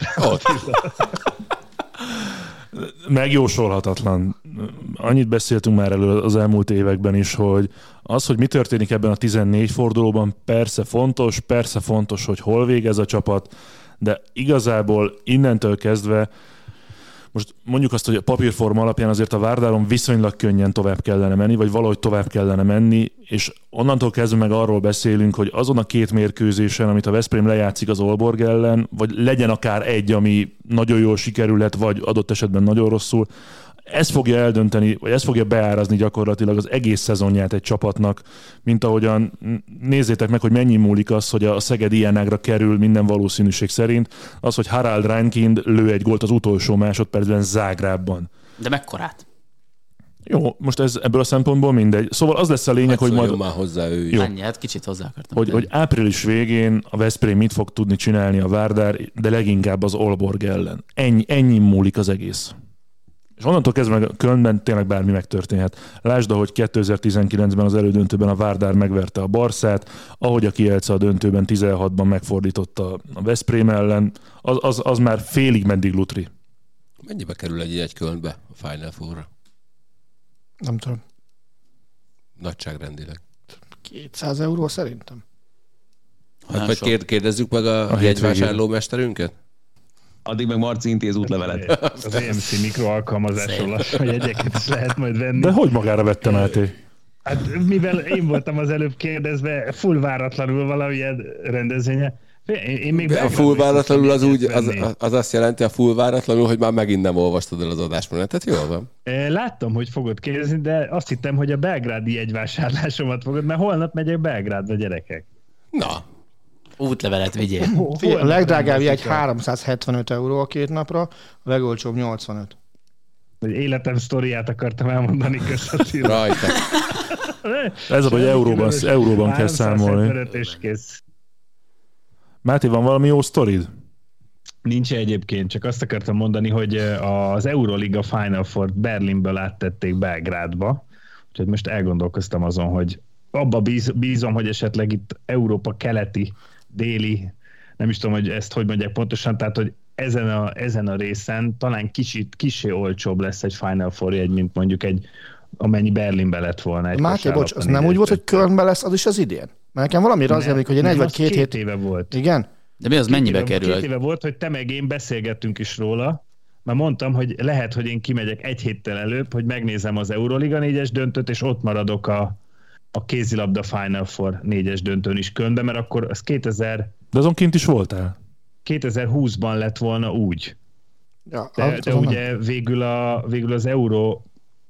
Megjósolhatatlan. Annyit beszéltünk már elő az elmúlt években is, hogy az, hogy mi történik ebben a tizennégy fordulóban, persze fontos, persze fontos, hogy hol végez a csapat, de igazából innentől kezdve most mondjuk azt, hogy a papírforma alapján azért a Várdáron viszonylag könnyen tovább kellene menni, vagy valahogy tovább kellene menni, és onnantól kezdve meg arról beszélünk, hogy azon a két mérkőzésen, amit a Veszprém lejátszik az Aalborg ellen, vagy legyen akár egy, ami nagyon jól sikerülhet, vagy adott esetben nagyon rosszul, ez fogja eldönteni, vagy ez fogja beárazni gyakorlatilag az egész szezonját egy csapatnak, mint ahogyan nézzétek meg, hogy mennyi múlik az, hogy a Szeged ilyen ágra kerül minden valószínűség szerint, az, hogy Harald Reinkind lő egy gólt az utolsó másodpercben Zágrábban. De mekkorát? Jó, most ez ebből a szempontból mindegy. Szóval az lesz a lényeg, hát hogy majd... már hozzá ő jó. Annyi, hát kicsit hozzá akartam. Hogy, hogy április végén a Veszprém mit fog tudni csinálni a Várdár, de leginkább az Aalborg ellen. Ennyi, ennyi múlik az egész. És onnantól kezdve Kölnben tényleg bármi megtörténhet. Lásd, ahogy kétezer-tizenkilencben az elődöntőben a Várdár megverte a Barszát, ahogy a Kielce a döntőben tizenhatban megfordította a Veszprém ellen, az, az, az már félig meddig lutri. Mennyibe kerül egy egy Kölnbe a Final Four-ra? Nem tudom. Nagyságrendileg. kétszáz euró szerintem. Hát vagy kérd, kérdezzük meg a, a jegyvásárló mesterünket? Addig meg Marci intéz útlevelet. Az é em cé mikroalkalmazáson lassan jegyeket is lehet majd venni. De hogy magára vette Máté? Hát mivel én voltam az előbb kérdezve, full váratlanul valamilyen rendezvénye, Én, én még a full váratlanul az úgy, az, az azt jelenti, a full váratlanul, hogy már megint nem olvastad el az adásmenetet, jól van? Láttam, hogy fogod kérdezni, de azt hittem, hogy a belgrádi jegyvásárlásomat fogod, mert holnap megyek Belgrádba, gyerekek. Na. Útlevelet vigyél. Figyelj, a legdrágább jegy háromszázhetvenöt euró a két napra, a legolcsóbb nyolcvanöt. Életem sztoriát akartam elmondani, köszönöm. Rajta. Ez a, hogy euróban, euróban kell számolni. És kész. Máté, van valami jó sztorid? Nincs egyébként, csak azt akartam mondani, hogy az Euroliga Final Four Berlinből áttették Belgrádba, úgyhogy most elgondolkoztam azon, hogy abba bíz, bízom, hogy esetleg itt Európa keleti, déli, nem is tudom, hogy ezt hogy mondják pontosan, tehát, hogy ezen a, ezen a részen talán kicsit, kicsi olcsóbb lesz egy Final Four jegy, mint mondjuk egy, amennyi Berlinbe lett volna egy Máté, bocs, az nem úgy volt, hogy Kölnbe lesz az is az idén? Mert nekem valamire az emlék, hogy én egy vagy két, két éve volt. Igen? De mi az, két mennyibe éve, kerül? Két éve volt, hogy te meg én beszélgettünk is róla, mert mondtam, hogy lehet, hogy én kimegyek egy héttel előbb, hogy megnézem az Euroliga négyes döntőt, és ott maradok a, a kézilabda Final Four négyes döntőn is Kölnbe, mert akkor az kétezer... De azon kint is voltál? kétezer-húszban lett volna úgy. Ja, de de ugye végül, a, végül az Euró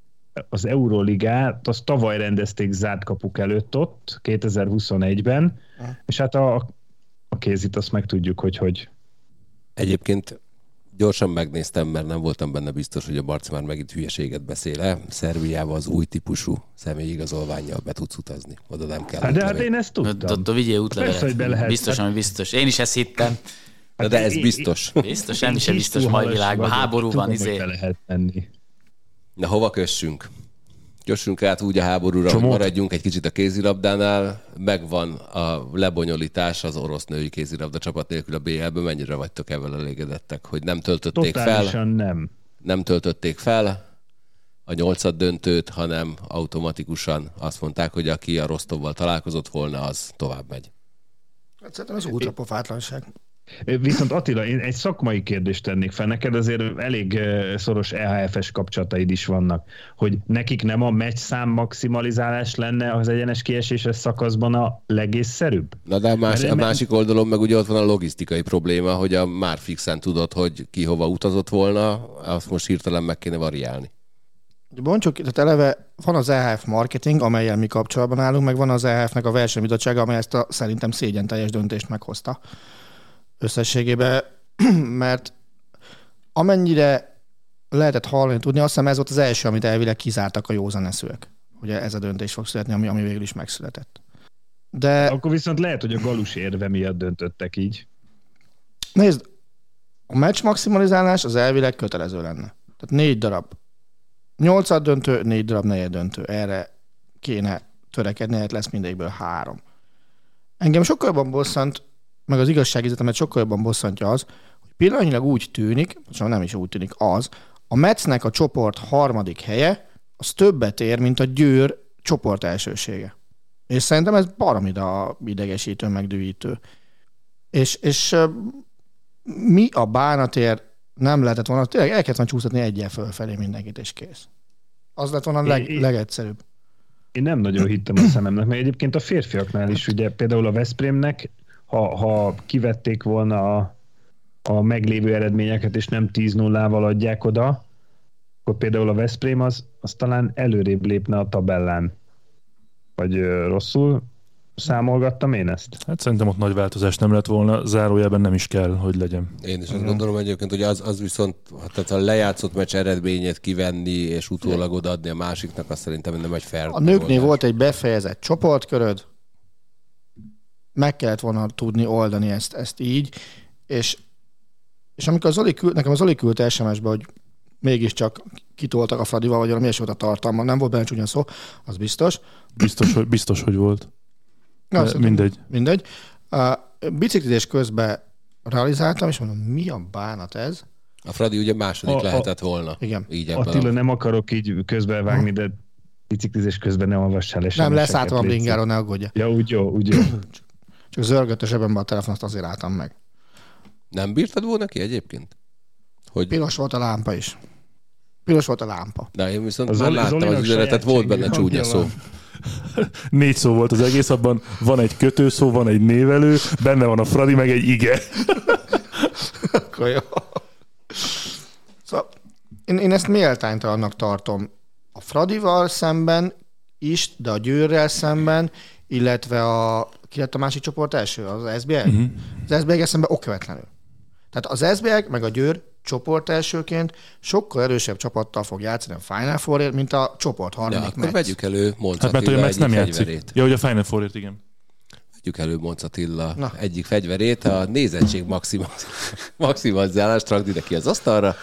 az Euroligát, azt tavaly rendezték zárt kapuk előtt ott, kétezer-huszonegyben, ha. És hát a, a kézit azt meg tudjuk, hogy hogy. Egyébként gyorsan megnéztem, mert nem voltam benne biztos, hogy a Barci már megint hülyeséget beszél-e. Szerbiába az új típusú személyigazolvánnyal be tudsz utazni. Oda nem kell. Hát de hát én ezt tudtam. Ott vigyél útlevelet. Biztosan, hogy biztos. Én is ezt hittem. De, de ez biztos. Biztos, semmi sem biztos mai világban. Háború van, izé. Lehet menni. Na, hova kössünk? Kössünk át úgy a háborúra, Csomó. Hogy maradjunk egy kicsit a kézilabdánál. Megvan a lebonyolítás az orosz női kézilabda csapat nélkül a bé el-ből. Mennyire vagytok ebben elégedettek, hogy nem töltötték Totálisan fel? nem. Nem töltötték fel a nyolcad döntőt, hanem automatikusan azt mondták, hogy aki a Rostovval találkozott volna, az tovább megy. Hát szerintem ez ultrapofátlanság. Viszont Attila, én egy szakmai kérdést tennék fel. Neked azért elég szoros é há ef es kapcsolataid is vannak, hogy nekik nem a meccs szám maximalizálás lenne az egyenes kieséses szakaszban a legészszerűbb? Na de a, más, a másik oldalon meg ugye ott van a logisztikai probléma, hogy a már fixen tudod, hogy ki hova utazott volna, azt most hirtelen meg kéne variálni. Bontsuk, tehát eleve van az é há ef marketing, amellyel mi kapcsolatban állunk, meg van az é há ef-nek a versenybizottsága, amely ezt a szerintem szégyen teljes döntést meghozta összességében, mert amennyire lehetett hallani, tudni, azt hiszem ez volt az első, amit elvileg kizártak a józan eszűek. Ugye ez a döntés fog születni, ami, ami végül is megszületett. De... Akkor viszont lehet, hogy a galus érve miatt döntöttek így. Nézd, a meccs maximalizálás az elvileg kötelező lenne. Tehát négy darab nyolcad döntő, négy darab negyed döntő. Erre kéne törekedni, hát lesz mindegyikből három. Engem sokkal jobban bosszant, meg az igazságérzetemet sokkal jobban bosszantja az, hogy pillanatnyilag úgy tűnik, csak nem is úgy tűnik az, a Metsznek a csoport harmadik helye, az többet ér, mint a Győr csoport elsősége. És szerintem ez baromira idegesítő, megdühítő. És, és mi a bánatért nem lehetett volna, tényleg el kellett volna csúsztatni egyel fölfelé mindenkit, és kész. Az lett volna a leg, én, legegyszerűbb. Én nem nagyon hittem a szememnek, mert egyébként a férfiaknál is, ugye például a Veszprémnek, ha, ha kivették volna a, a meglévő eredményeket, és nem tíz nullával adják oda, akkor például a Veszprém az, az talán előrébb lépne a tabellán. Vagy ö, rosszul számolgattam én ezt? Hát szerintem ott nagy változás nem lett volna, zárójelben nem is kell, hogy legyen. Én is azt uh-huh. gondolom egyébként, hogy az, az viszont, tehát a lejátszott meccs eredményét kivenni, és utólag odaadni a másiknak, azt szerintem nem egy fair. A nőknél volt egy befejezett csoportköröd, meg kellett volna tudni oldani ezt, ezt így, és, és amikor az Zoli küld, nekem az Zoli küldte es em es-be, hogy mégiscsak kitoltak a Fradival, vagy valami volt a tartalma, nem volt benne csúnya szó, az biztos. Biztos, hogy, biztos, hogy volt. Na, mindegy. Mindegy. A biciklizés közben realizáltam, és mondom, mi a bánat ez? A Fradi ugye második a, lehetett volna. Igen. Így Attila, a... nem akarok így közbevágni, de biciklizés közben nem olvassál es em es-eket. Nem, leszálltam a bringáról, ne aggódja. Ja, úgy jó, úgy jó. Csak zörgött a zsebembe a telefon, azt azért álltam meg. Nem bírtad volna ki egyébként? Hogy... Piros volt a lámpa is. Piros volt a lámpa. De én viszont az már láttam az üzenetet, volt benne csúnya szó. Négy szó volt az egész, abban van egy kötőszó, van egy névelő, benne van a Fradi, meg egy ige. Akkor jó. Szóval én, én ezt méltánytalannak tartom a Fradival szemben is, de a Győrrel szemben, illetve a, ki lett a másik csoport első? Az es bé i? Uh-huh. Az es bé i szemben okvetlenül. Tehát az es bé i meg a Győr csoport elsőként sokkal erősebb csapattal fog játszani a Final Fourért, mint a csoport harmadik ja, akkor Metz. vegyük elő Monc hát Attila mert, nem egyik játszik. Ja, hogy a Final Fourért, igen. Vegyük elő Monc Attila Na. egyik fegyverét, a nézettség maximalizálás, rakd ide ki az asztalra.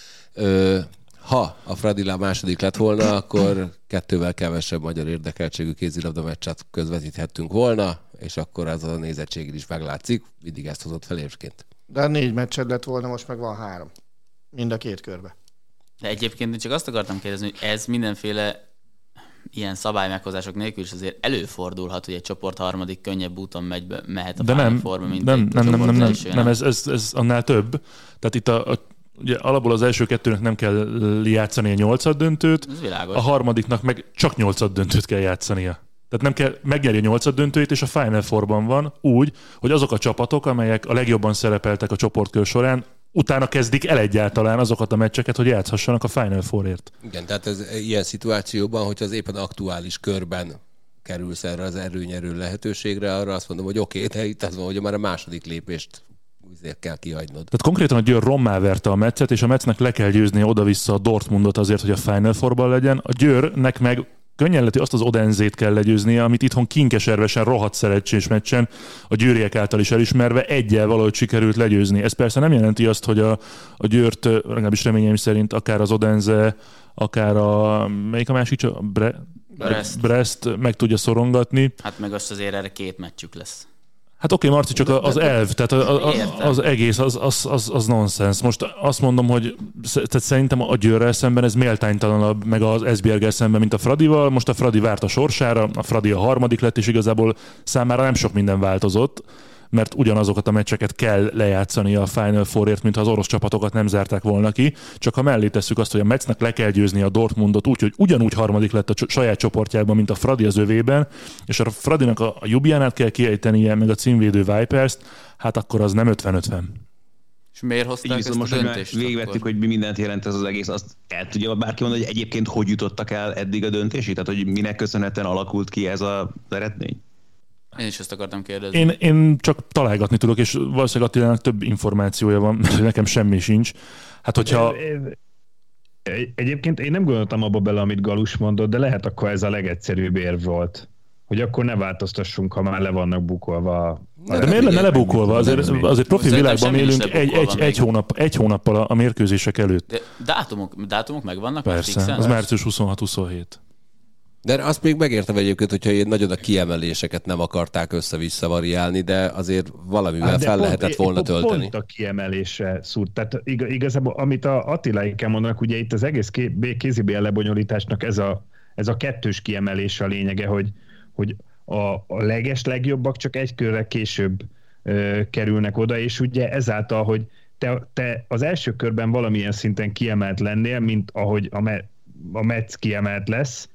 Ö, ha a Fradi a második lett volna, akkor kettővel kevesebb magyar érdekeltségű kézilabda meccset közvetíthettünk volna, és akkor az a nézettség is meglátszik. Mindig ezt hozott fel évként. De négy meccsed lett volna, most meg van három. Mind a két körbe. De egyébként én csak azt akartam kérdezni, hogy ez mindenféle ilyen szabálymeghozások nélkül is azért előfordulhat, hogy egy csoport harmadik könnyebb úton megy be, mehet a de Final nem, Fourba, mint nem, egy nem, nem, nem, nem, első, nem, ez, ez, ez annál több. Tehát itt a, a ugye alapból az első kettőnek nem kell játszani a nyolcad döntőt, a harmadiknak meg csak nyolcad döntőt kell játszania. Tehát nem kell megnyerni a nyolcad döntőt, és a Final Fourban van úgy, hogy azok a csapatok, amelyek a legjobban szerepeltek a csoportkör során, utána kezdik el egyáltalán azokat a meccseket, hogy játszhassanak a Final Fourért. Igen, tehát ez ilyen szituációban, hogyha az éppen aktuális körben kerülsz erre az erőnyerő lehetőségre, arra azt mondom, hogy oké, okay, de itt az van, hogy már a második lépést azért kell kihagynod. Tehát konkrétan a Győr rommá verte a Metzet, és a Metznek le kell győzni oda-vissza a Dortmundot azért, hogy a Final Fourban legyen. A Győrnek meg könnyen lett, hogy azt az Odenzét kell legyőznie, amit itthon kinkeservesen rohadt szerencsés meccsen a győriek által is elismerve egyel valahogy sikerült legyőzni. Ez persze nem jelenti azt, hogy a, a Győrt, legalábbis reményeim szerint, akár az Odense, akár a melyik a másik csak? Bre- Brest. Brest meg tudja szorongatni. Hát meg azt azért erre két meccsük lesz. Hát oké, okay, Marci, csak az elv, tehát a, a, az egész, az, az, az, az nonsens. Most azt mondom, hogy tehát szerintem a Győrrel szemben ez méltánytalanabb, meg az Esbjerggel szemben, mint a Fradival. Most a Fradi várt a sorsára, a Fradi a harmadik lett, és igazából számára nem sok minden változott, mert ugyanazokat a meccseket kell lejátszani a Final Fourért, mintha az orosz csapatokat nem zárták volna ki. Csak ha mellé tesszük azt, hogy a Metznek le kell győzni a Dortmundot úgy, hogy ugyanúgy harmadik lett a saját csoportjában, mint a Fradi az övében, és a Fradinak a Ljubljanát kell kiejtenie, meg a címvédő Vipers-t, hát akkor az nem ötven-ötven. És miért hozták ezt most, a döntést? Hogy végigvettük, hogy mi mindent jelent ez az egész, azt el tudja bárki mondani, hogy egyébként hogy jutottak el eddig a döntésig? Tehát, hogy minek köszönhetően alakult ki ez az eredmény? Én is ezt akartam kérdezni. Én, én csak találgatni tudok, és valószínűleg Attilának több információja van, mert nekem semmi sincs. Hát hogyha... Egyébként én nem gondoltam abba bele, amit Galus mondott, de lehet akkor ez a legegyszerűbb érv volt. Hogy akkor ne változtassunk, ha már le vannak bukolva. De, de miért lenne lebukolva? Azért, azért profi világban élünk egy, egy, egy, hónap, egy hónappal a mérkőzések előtt. De dátumok, dátumok megvannak? Persze, az március huszonhat huszonhét. De azt még megértem egyébként, hogyha én nagyon a kiemeléseket nem akarták össze-vissza variálni, de azért valamivel hát fel pont, lehetett volna pont, tölteni. Pont a kiemelése szúrt. Tehát igazából, amit a Attiláikkel mondanak, ugye itt az egész kézibél lebonyolításnak ez a, ez a kettős kiemelése a lényege, hogy, hogy a, a leges legjobbak csak egy körre később ö, kerülnek oda, és ugye ezáltal, hogy te, te az első körben valamilyen szinten kiemelt lennél, mint ahogy a, me, a Metz kiemelt lesz,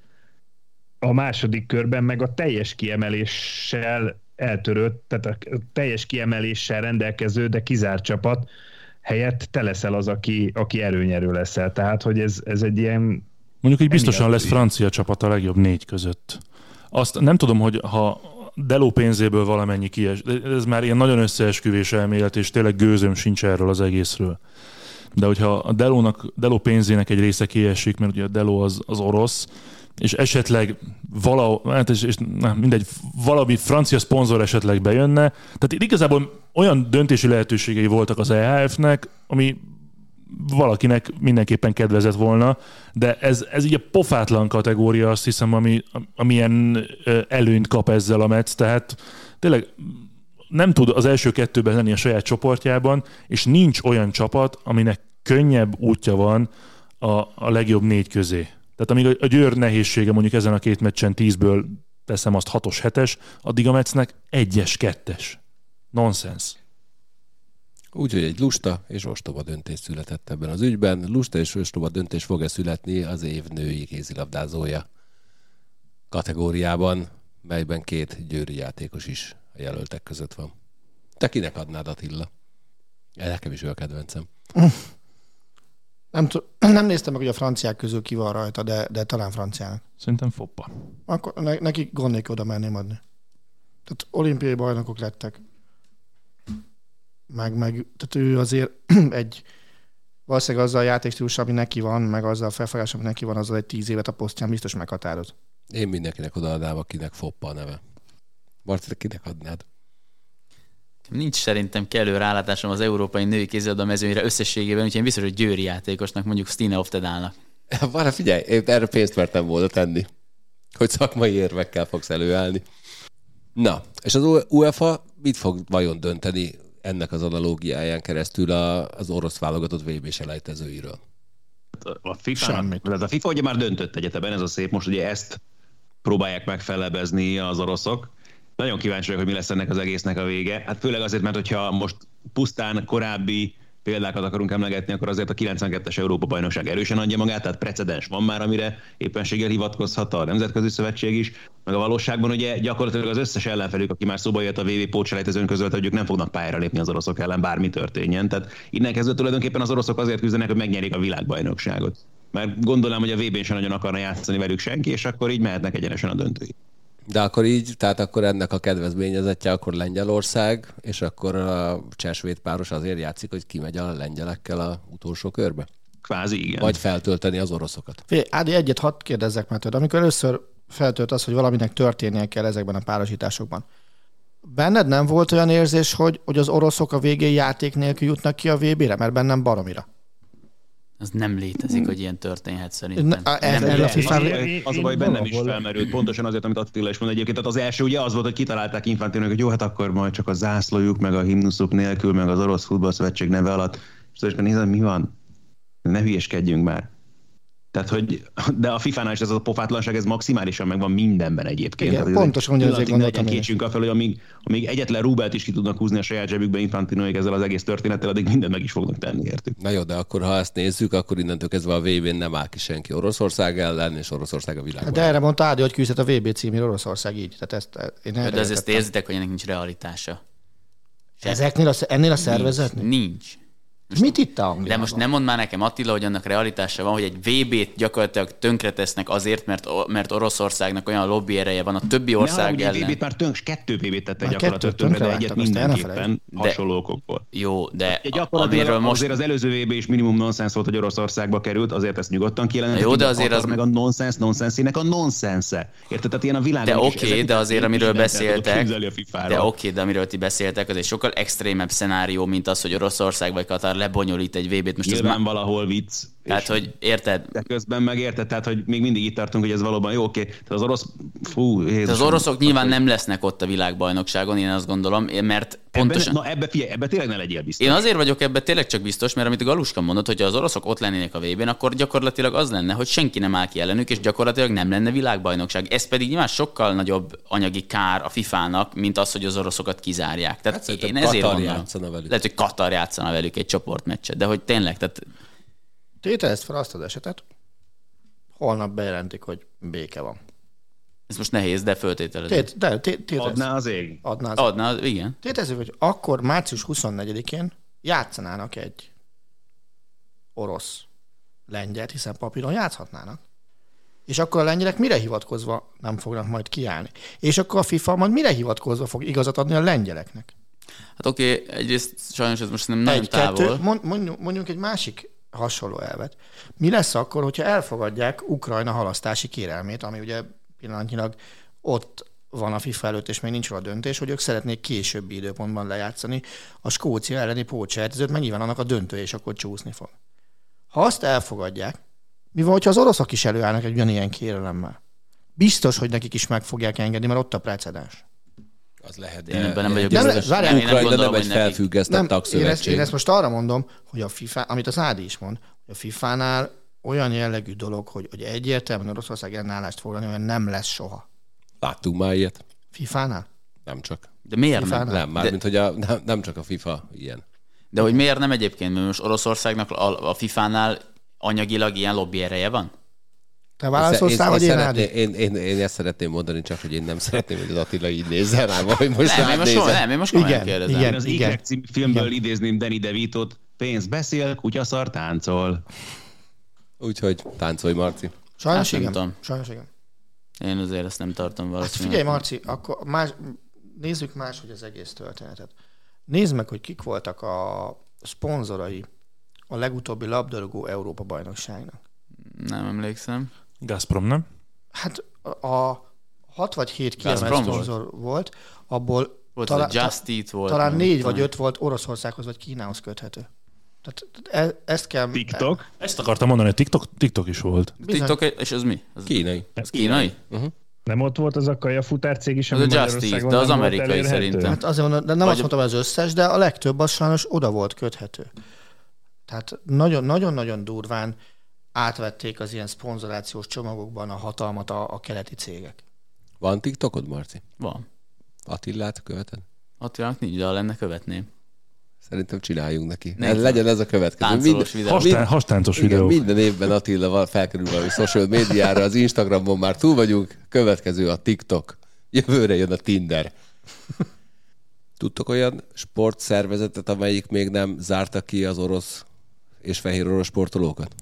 a második körben meg a teljes kiemeléssel eltörött, tehát a teljes kiemeléssel rendelkező, de kizárt csapat helyett te leszel az, aki, aki erőnyerő leszel. Tehát, hogy ez, ez egy ilyen... Mondjuk így biztosan lesz francia csapat a legjobb négy között. Azt nem tudom, hogy ha Deló pénzéből valamennyi kies, ez már ilyen nagyon összeesküvés elmélet, és tényleg gőzöm sincs erről az egészről. De hogyha a Delónak, Deló pénzének egy része kiesik, mert ugye a Deló az, az orosz, és esetleg valahol, hát és, és, nem, mindegy, valami francia szponzor esetleg bejönne. Tehát igazából olyan döntési lehetőségei voltak az E H F-nek, ami valakinek mindenképpen kedvezett volna, de ez, ez így a pofátlan kategória, azt hiszem, ami, amilyen előnyt kap ezzel a Metz, tehát tényleg nem tud az első kettőben lenni a saját csoportjában, és nincs olyan csapat, aminek könnyebb útja van a, a legjobb négy közé. Tehát amíg a Győr nehézsége mondjuk ezen a két meccsen tízből teszem azt hatos, hetes, addig a Metznek egyes, kettes. Nonsens. Úgyhogy egy lusta és ostoba döntés született ebben az ügyben. Lusta és ostoba döntés fog-e születni az év női kézilabdázója? kategóriában, melyben két győri játékos is a jelöltek között van. Te kinek adnád, Attila? Nekem is ő a kedvencem. Nem, t- nem néztem meg, hogy a franciák közül ki van rajta, de, de talán franciának. Szerintem Foppa. Akkor ne, neki gond nélkül oda merném adni. Tehát olimpiai bajnokok lettek. Meg, meg, tehát ő azért egy, valószínűleg azzal a játékstílus, ami neki van, meg azzal a felfogás, ami neki van, azzal egy tíz évet a posztján biztos meghatároz. Én mindenkinek odaadnám, akinek Foppa a neve. Marci, te kinek adnád? Nincs szerintem kellő rálátásom az európai női kézilabda mezőnyre összességében, úgyhogy én biztos, hogy győri játékosnak, mondjuk Stina Oftedalnak. Várj, figyelj, én erre pénzt mertem volna tenni, hogy szakmai érvekkel fogsz előállni. Na, és az UEFA mit fog vajon dönteni ennek az analógiáján keresztül az orosz válogatott vé bé-selejtezőiről? A FIFA, a FIFA ugye már döntött egyeteben, ez a szép, most ugye ezt próbálják megfelebezni az oroszok. Nagyon kíváncsi vagyok, hogy mi lesz ennek az egésznek a vége. Hát főleg azért, mert hogyha most pusztán korábbi példákat akarunk emlegetni, akkor azért a kilencvenkettes Európa-bajnokság erősen adja magát, tehát precedens van már, amire éppenséggel hivatkozhat a Nemzetközi Szövetség is. Meg a valóságban ugye gyakorlatilag az összes ellenfelük, aki már szóba jött a vé bé pótselejtezőn között, hogy ők nem fognak pályára lépni az oroszok ellen, bármi történjen. Tehát innen kezdve tulajdonképpen az oroszok azért küzdenek, hogy megnyerik a világbajnokságot. Mert gondolom, hogy a vé bén sem nagyon akarna játszani velük senki, és akkor így mehetnek egyenesen a döntőig. De akkor így, tehát akkor ennek a kedvezményezettje akkor Lengyelország, és akkor a cseh-svéd páros azért játszik, hogy kimegy a lengyelekkel a utolsó körbe? Kvázi igen. Vagy feltölteni az oroszokat. Figyelj, Ádi, egyet hadd kérdezzek meg tőled. Amikor először feltölt az, hogy valaminek történnie kell ezekben a párosításokban, benned nem volt olyan érzés, hogy, hogy az oroszok a végén játék nélkül jutnak ki a vé bére? Mert bennem baromira. Az nem létezik, hogy ilyen történhet szerintem. Ne, ez, ez a FIFA... Az a baj, bennem is felmerült, pontosan azért, amit Attila is mond egyébként. Tehát az első ugye az volt, hogy kitalálták Infantino, hogy jó, hát akkor majd csak a zászlójuk, meg a himnuszuk nélkül, meg az Orosz Futballszövetség neve alatt. És tudod, nézd, mi van? Ne hülyeskedjünk már. Tehát, hogy, de a fifánál is ez a pofátlanság, ez maximálisan megvan mindenben egyébként. Igen, pontosan, hogy ezért gondoltam én is. Kétsünk fel, hogy amíg, amíg egyetlen rubelt is ki tudnak húzni a saját zsebükbe Infantinoik ezzel az egész történettel, addig mindent meg is fognak tenni értük. Na jó, de akkor ha ezt nézzük, akkor innentől kezdve a vé bén nem áll ki senki Oroszország ellen, és Oroszország a világban. De erre mondta Ádi, hogy küzdhet a vé bé címért Oroszország így. Tehát ezt, én de azért ezt érzitek, hogy ennek nincs realitása. Ezeknél a, ennél a szervezetnél? Nincs. nincs. Most mit itt Angliában? De most nem mondd már nekem, Attila, hogy annak realitása van, hogy egy vé bét gyakorlatilag tönkretesznek azért, mert, mert Oroszországnak olyan lobby ereje van a többi ország ne, ellen. Egy vé bét már tönk, kettő vé bét tette gyakorlatilag tönkre, de egyet mindenképpen hasonló okokból. Jó, de amiről most... Azért az előző vé bé is minimum nonsens volt, hogy Oroszországba került, azért ezt nyugodtan kijelenteni. Jó, de azért az... meg a nonsens nonsenszének a nonsense. Érted? Tehát ilyen a világon. De oké, okay, de azért amiről beszéltek, de oké, okay, de amiről ti beszéltek, az egy sokkal extrémebb szenárió, mint az, hogy Oroszország vagy Katar lebonyolít egy vé bét. Most nyilván ez valahol vicc. Tehát, hogy érted? De közben meg érted, tehát, hogy még mindig itt tartunk, hogy ez valóban jó, oké. Tehát az orosz... Fú, Jézus, az oroszok nyilván hogy... nem lesznek ott a világbajnokságon, én azt gondolom, mert pontosan... Ebben, na ebbe figyelj, ebbe tényleg ne legyél biztos. Én azért vagyok ebbe tényleg csak biztos, mert amit a Galuska mondott, hogy ha az oroszok ott lennének a vé bén, akkor gyakorlatilag az lenne, hogy senki nem áll ki ellenük, és gyakorlatilag nem lenne világbajnokság. Ez pedig nyilván sokkal nagyobb anyagi kár a fifának, mint az, hogy az oroszokat kizárják. Tehát hát én ezért Katar mondom. játszana velük. Lehet, hogy Katar játszana velük egy csoportmeccset, de hogy tényleg, tehát... Tételezd fel azt az esetet, holnap bejelentik, hogy béke van. Ez most nehéz, de föltételezem. Tét, de, té, té, Adná az ég. Adná az ég. Adná, igen. Tételezzük, hogy akkor március huszonnegyedikén játszanának egy orosz lengyelt, hiszen papíron játszhatnának. És akkor a lengyelek mire hivatkozva nem fognak majd kiállni? És akkor a FIFA majd mire hivatkozva fog igazat adni a lengyeleknek? Hát oké, okay, egyrészt sajnos ez most nem nagyon egy, távol. Kettő, mondjuk, mondjuk egy másik hasonló elvet. Mi lesz akkor, hogyha elfogadják Ukrajna halasztási kérelmét, ami ugye pillanatnyilag ott van a FIFA előtt, és még nincs róla döntés, hogy ők szeretnék későbbi időpontban lejátszani a Skócia elleni pótselejtezőt, mert nyilván annak a döntő, és akkor csúszni fog. Ha azt elfogadják, mi van, hogyha az oroszok is előállnak egy ugyanilyen kérelemmel? Biztos, hogy nekik is meg fogják engedni, mert ott a precedens. Az lehet. Én ebben nem vagyok biztos. Nem, nem, nem, nem egy felfüggesztett tagszövetség. Én ezt most arra mondom, hogy a FIFA, amit az Ádi is mond, hogy a fifánál olyan jellegű dolog, hogy, hogy egyértelműen Oroszország ellenállást foglalni, olyan nem lesz soha. Láttunk már ilyet. fifánál? Nem csak. De miért nem? Nem, mármint, hogy a, nem, nem csak a FIFA ilyen. De hogy miért nem egyébként, mert most Oroszországnak a, a fifánál anyagilag ilyen lobby ereje van? Te válaszolsz rá, vagy én Ádi? Én, én, én ezt szeretném mondani, csak hogy én nem szeretném, hogy az Attila így nézzen rá, hogy most nem, én most, nem, én most komolyan kérdezem. Igen, az Ikrek című filmből igen. idézném Danny DeVito-t, pénz beszél, kutyaszar táncol. Úgyhogy táncolj, Marci. Sajnos hát, igen. Sajnos igen. Én azért ezt nem tartom valószínűleg. Hát figyelj, Marci, akkor más, nézzük máshogy az egész történetet. Nézd meg, hogy kik voltak a szponzorai a legutóbbi labdarúgó Európa-bajnokságnak. Nem emlékszem. Gazprom, nem? Hát a hat vagy hét kiemelt szponzor volt. volt, abból volt talán, Just Eat volt. Talán négy talán. vagy öt volt Oroszországhoz vagy Kínához köthető. Tehát ezt kell... TikTok? Ezt akartam mondani, hogy TikTok, TikTok is volt. Bizony. TikTok, és ez mi? Az kínai. Ez kínai? Uh-huh. Nem ott volt az a kajafutár cég is, ami Magyarországon de az amerikai szerintem. Hát azért mondom, de nem vagy azt mondtam, az összes, de a legtöbb az sajnos oda volt köthető. Tehát nagyon-nagyon durván átvették az ilyen szponzorációs csomagokban a hatalmat a, a keleti cégek. Van TikTokod, Marci? Van. Attilát követed? Attilának nincs, de ha lenne, követném. Szerintem csináljunk neki. Ez legyen ez a következő. Minden, videó. Hastán, hastáncos igen, videó. Minden évben Attila felkerül valami social médiára, az Instagramon már túl vagyunk, következő a TikTok. Jövőre jön a Tinder. Tudtok olyan sportszervezetet, amelyik még nem zárta ki az orosz és fehér orosz sportolókat?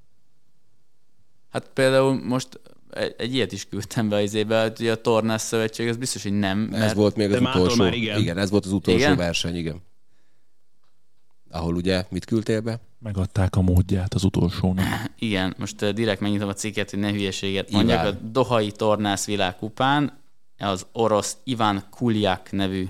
Hát például most egy, egy ilyet is küldtem be az évbe, hogy a Tornász Szövetség, ez biztos, hogy nem. Mert... Ez volt még az utolsó. Már igen. igen, ez volt az utolsó igen? verseny, igen. Ahol ugye, mit küldtél be? Megadták a módját az utolsónak. Igen, most uh, direkt megnyitom a cikket, hogy ne hülyeséget mondjak. A Dohai Tornász világkupán az orosz Ivan Kuliak nevű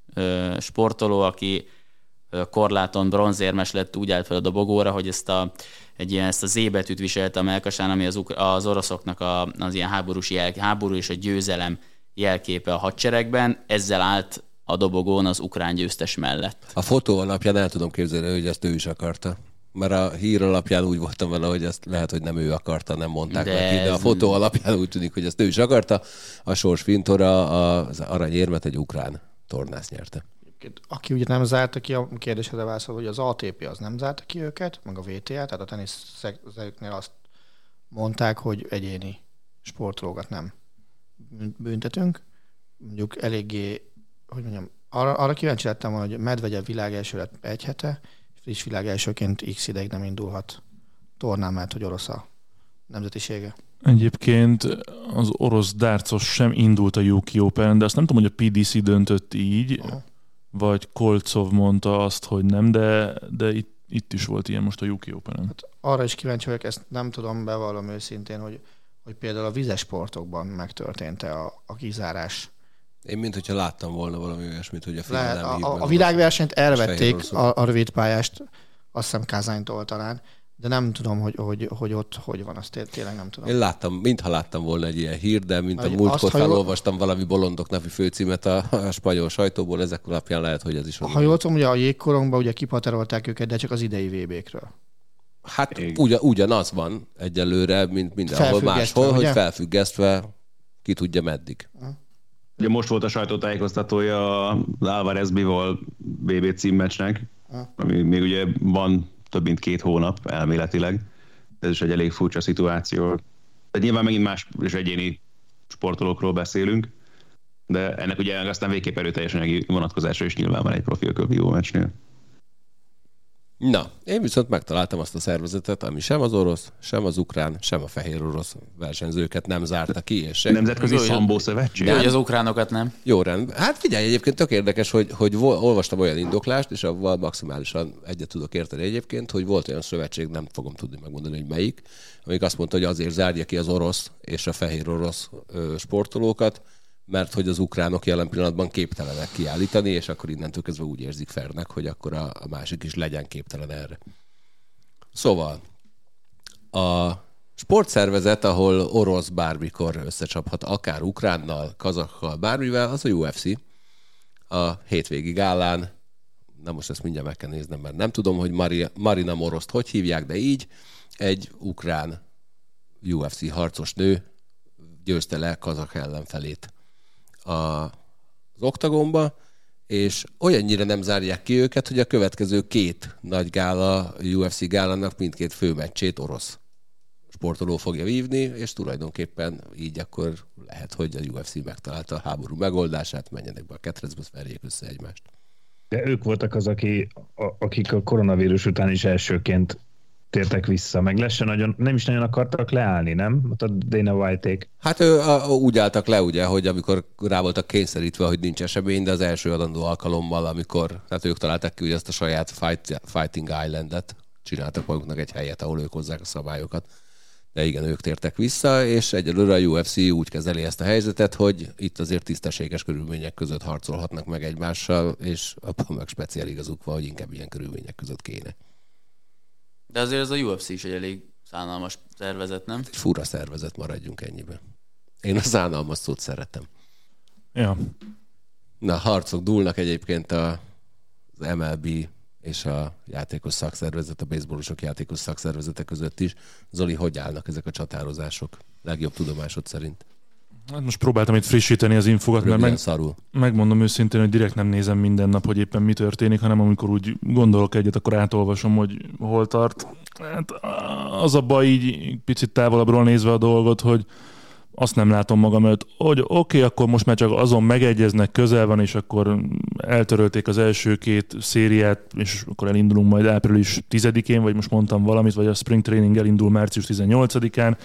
uh, sportoló, aki uh, korláton bronzérmes lett, úgy állt fel a dobogóra, hogy ezt a, egy ilyen, ezt a Z betűt viselte a melkasán, ami az, az oroszoknak a, az ilyen háborús jel, háború és a győzelem jelképe a hadseregben. Ezzel állt a dobogón az ukrán győztes mellett. A fotó alapján el tudom képzelni, hogy ezt ő is akarta. Mert a hír alapján úgy voltam vele, hogy ezt lehet, hogy nem ő akarta, nem mondták de neki, de a fotó alapján úgy tűnik, hogy ezt ő is akarta. A sors fintora az aranyérmet egy ukrán tornász nyerte. Aki ugye nem zárta ki, a kérdésedre válaszol, hogy az á té pé az nem zárta ki őket, meg a vé té á, tehát a teniszeknél azt mondták, hogy egyéni sportolókat nem büntetünk. Mondjuk eléggé, hogy mondjam, arra, arra kíváncsi lettem, hogy Medvegyev világ első lett egy hete, friss világ elsőként x ideig nem indulhat tornán, mert hogy orosz a nemzetisége. Egyébként az orosz dárcos sem indult a u ká Open, de azt nem tudom, hogy a pé dé cé döntött így, uh-huh. vagy Kolcov mondta azt, hogy nem, de, de itt, itt is volt ilyen most a u ká Open-en. Hát arra is kíváncsi vagyok, ezt nem tudom, bevallom őszintén, hogy, hogy például a vizes sportokban megtörtént-e a, a kizárás. Én mint hogyha láttam volna valami olyasmit, hogy a Le, a, a, a világversenyt elvették, a, a rövidpályást, azt hiszem Kazánytól talán, de nem tudom, hogy, hogy, hogy ott hogy van, azt tényleg nem tudom. Én láttam, mintha láttam volna egy ilyen hír, de mint a múltkor felolvastam jól... valami Bolondok nevű főcímet a, a spanyol sajtóból, ezek alapján lehet, hogy ez is... Ha jól tudom, ugye a jégkorongban ugye kipaterolták őket, de csak az idei vé békről. Hát ugyan, ugyanaz van egyelőre, mint mindenhol máshol, ugye? Hogy felfüggesztve ki tudja meddig. Ugye most volt a sajtótájékoztatója az Álvarez Bivol vé bé címmeccsnek, ami még ugye van több mint két hónap elméletileg. Ez is egy elég furcsa szituáció. De nyilván megint más és egyéni sportolókról beszélünk, de ennek ugye aztán végképp erőteljes anyagi vonatkozása is nyilván van egy profilkövívó meccsnél. Na, én viszont megtaláltam azt a szervezetet, ami sem az orosz, sem az ukrán, sem a fehér orosz versenyzőket nem zárta ki. És se... Nemzetközi Szambó Szövetség? Hogy az ukránokat nem. Jó, rend. Hát figyelj, egyébként tök érdekes, hogy, hogy olvastam olyan indoklást, és avval maximálisan egyet tudok érteni egyébként, hogy volt olyan szövetség, nem fogom tudni megmondani, hogy melyik, amelyik azt mondta, hogy azért zárja ki az orosz és a fehér orosz ö, sportolókat, mert hogy az ukránok jelen pillanatban képtelenek kiállítani, és akkor innentől kezdve úgy érzik fernek, hogy akkor a, a másik is legyen képtelen erre. Szóval a sportszervezet, ahol orosz bármikor összecsaphat, akár ukránnal, kazakkal, bármivel, az a u ef cé. A hétvégi gálán, na most ezt mindjárt meg kell néznem, mert nem tudom, hogy Maria, Marina Moroszt hogy hívják, de így egy ukrán u ef cé harcos nő győzte le kazak ellenfelét az oktagonba, és olyannyira nem zárják ki őket, hogy a következő két nagy gála, u ef cé gálának mindkét főmeccsét orosz sportoló fogja vívni, és tulajdonképpen így akkor lehet, hogy a U F C megtalálta a háború megoldását, menjenek be a ketrecbe, verjék össze egymást. De ők voltak az, aki, a, akik a koronavírus után is elsőként tértek vissza, meg lesz se nagyon, nem is nagyon akartak leállni, nem? Ott a Dana White-ék. Hát ő, a, úgy álltak le, ugye, hogy amikor rá voltak kényszerítve, hogy nincs esemény, de az első adandó alkalommal, amikor, hát ők találták ki ugye ezt a saját fight, Fighting Islandet, csináltak maguknak egy helyet, ahol ők hozzák a szabályokat. De igen, ők tértek vissza, és egyelőre a U F C úgy kezeli ezt a helyzetet, hogy itt azért tisztességes körülmények között harcolhatnak meg egymással, és abban meg speciál igazuk van, hogy inkább ilyen körülmények között kéne. De azért ez a U F C is egy elég szánalmas szervezet, nem? Egy fura szervezet, maradjunk ennyiben. Én a szánalmas szót szeretem. Ja. Na, harcok dúlnak egyébként az em el bé és a játékos szakszervezet, a baseballosok játékos szakszervezete között is. Zoli, hogy állnak ezek a csatározások? Legjobb tudomásod szerint. Hát most próbáltam itt frissíteni az infokat, mert meg, szarul. megmondom őszintén, hogy direkt nem nézem minden nap, hogy éppen mi történik, hanem amikor úgy gondolok egyet, akkor átolvasom, hogy hol tart. Hát az a baj így picit távolabbról nézve a dolgot, hogy azt nem látom magam előtt, hogy oké, okay, akkor most már csak azon megegyeznek, közel van, és akkor eltörölték az első két szériát, és akkor elindulunk majd április tizedikén, vagy most mondtam valamit, vagy a spring training elindul március tizennyolcadikán.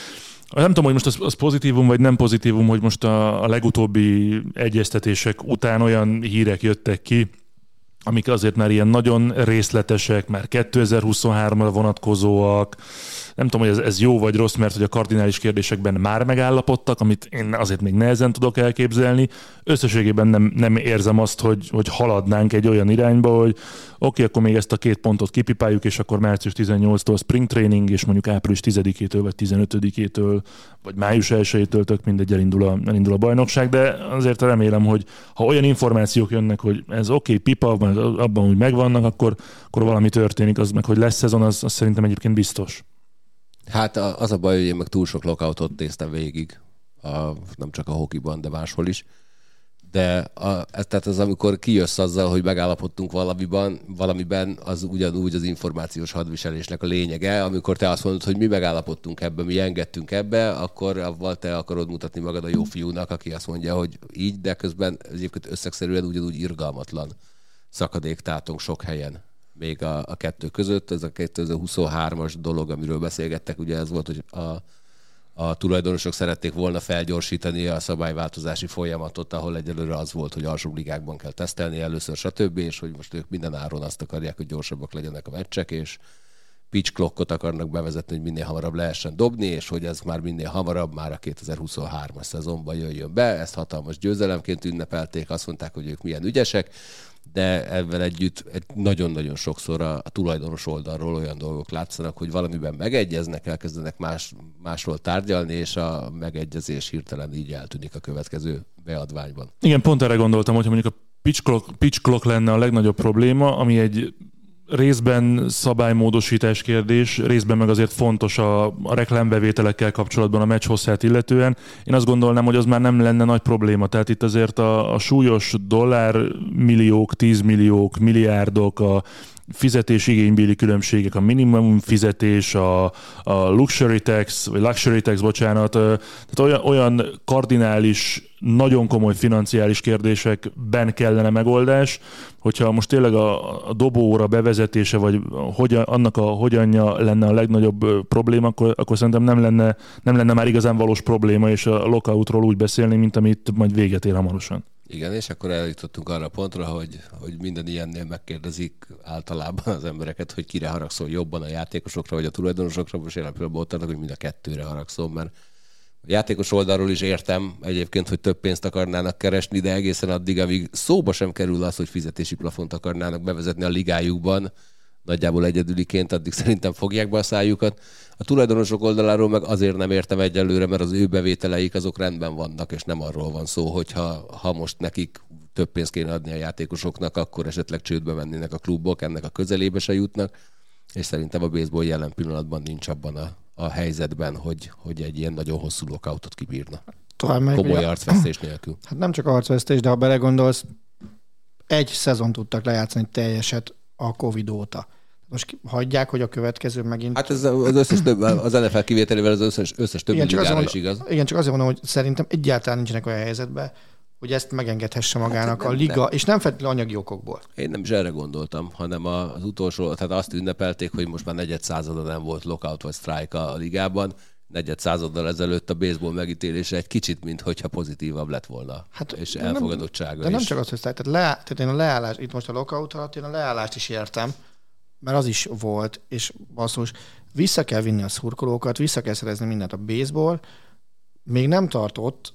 Nem tudom, hogy most az, az pozitívum, vagy nem pozitívum, hogy most a, a legutóbbi egyeztetések után olyan hírek jöttek ki, amik azért már ilyen nagyon részletesek, már kétezer-huszonháromra vonatkozóak. Nem tudom, hogy ez, ez jó vagy rossz, mert hogy a kardinális kérdésekben már megállapodtak, amit én azért még nehezen tudok elképzelni. Összességében nem, nem érzem azt, hogy, hogy haladnánk egy olyan irányba, hogy oké, okay, akkor még ezt a két pontot kipipáljuk, és akkor március tizennyolcadikától spring training, és mondjuk április tizedikétől, vagy tizenötödikétől, vagy május elsejétől tök mindegy elindul a, elindul a bajnokság, de azért remélem, hogy ha olyan információk jönnek, hogy ez oké, okay, pipa, abban úgy megvannak, akkor, akkor valami történik, az meg, hogy lesz szezon, az, az szerintem egyébként biztos. Hát az a baj, hogy én meg túl sok lockoutot néztem végig, a, nem csak a hokiban, de máshol is. De a, ez, tehát az, amikor kijössz azzal, hogy megállapodtunk valamiben, valamiben, az ugyanúgy az információs hadviselésnek a lényege. Amikor te azt mondod, hogy mi megállapodtunk ebbe, mi engedtünk ebbe, akkor avval te akarod mutatni magad a jó fiúnak, aki azt mondja, hogy így, de közben egyébként összegszerűen ugyanúgy irgalmatlan szakadék tátong sok helyen. Még a, a kettő között, ez a kétezer-huszonhármas dolog, amiről beszélgettek, ugye ez volt, hogy a, a tulajdonosok szerették volna felgyorsítani a szabályváltozási folyamatot, ahol egyelőre az volt, hogy alsóbb ligákban kell tesztelni először, stb., és hogy most ők minden áron azt akarják, hogy gyorsabbak legyenek a meccsek, és pitch clockot akarnak bevezetni, hogy minél hamarabb lehessen dobni, és hogy ez már minél hamarabb, már a kétezer-huszonhármas szezonban jöjjön be. Ezt hatalmas győzelemként ünnepelték, azt mondták, hogy ők milyen ügyesek, de ebben együtt nagyon-nagyon sokszor a, a tulajdonos oldalról olyan dolgok látszanak, hogy valamiben megegyeznek, elkezdenek más, másról tárgyalni, és a megegyezés hirtelen így eltűnik a következő beadványban. Igen, pont erre gondoltam, hogyha mondjuk a pitch clock, pitch clock lenne a legnagyobb probléma, ami egy részben szabálymódosítás kérdés, részben meg azért fontos a, a reklámbevételekkel kapcsolatban a meccs hosszát illetően. Én azt gondolnám, hogy az már nem lenne nagy probléma. Tehát itt azért a, a súlyos dollármilliók, tízmilliók, milliárdok, a fizetés igénybéli különbségek, a minimum fizetés, a, a luxury tax, vagy luxury tax, bocsánat, tehát olyan, olyan kardinális, nagyon komoly financiális kérdésekben kellene megoldás, hogyha most tényleg a, a dobóóra bevezetése, vagy hogyan, annak a hogyanja lenne a legnagyobb probléma, akkor, akkor szerintem nem lenne, nem lenne már igazán valós probléma, és a lockoutról úgy beszélni, mint amit majd véget ér hamarosan. Igen, és akkor eljutottunk arra a pontra, hogy, hogy minden ilyennél megkérdezik általában az embereket, hogy kire haragszol jobban, a játékosokra vagy a tulajdonosokra. Most jelen pillanatban ott tartok, hogy mind a kettőre haragszom, mert a játékos oldalról is értem egyébként, hogy több pénzt akarnának keresni, de egészen addig, amíg szóba sem kerül az, hogy fizetési plafont akarnának bevezetni a ligájukban, nagyjából egyedüliként, addig szerintem fogják be a szájukat. A tulajdonosok oldaláról meg azért nem értem egyelőre, mert az ő bevételeik azok rendben vannak, és nem arról van szó, hogyha ha most nekik több pénzt kéne adni a játékosoknak, akkor esetleg csődbe mennének a klubok, ennek a közelébe se jutnak, és szerintem a baseball jelen pillanatban nincs abban a, a helyzetben, hogy, hogy egy ilyen nagyon hosszú lockoutot kibírna. Komoly arcvesztés nélkül. Hát nem csak arcvesztés, de ha belegondolsz, egy szezon tudtak lejátszani teljeset a Covid óta. Most hagyják, hogy a következő megint... Hát ez az összes több, az en ef el kivételével az összes, összes többi igen, ligára mondom, is igaz. Igen, csak azért mondom, hogy szerintem egyáltalán nincsenek olyan helyzetben, hogy ezt megengedhesse magának hát, nem, a liga, nem. És nem feltétlenül anyagi okokból. Én nem is erre gondoltam, hanem az utolsó, tehát azt ünnepelték, hogy most már negyed százada nem volt lockout vagy strike a ligában. Negyed századdal ezelőtt a baseball megítélése egy kicsit, mintha pozitívabb lett volna, hát, és elfogadottsága De nem csak az, hogy tehát, le, tehát én a leállás, itt most a lockout alatt én a leállást is értem, mert az is volt, és basszus, vissza kell vinni a szurkolókat, vissza kell szerezni mindent a baseball, még nem tartott,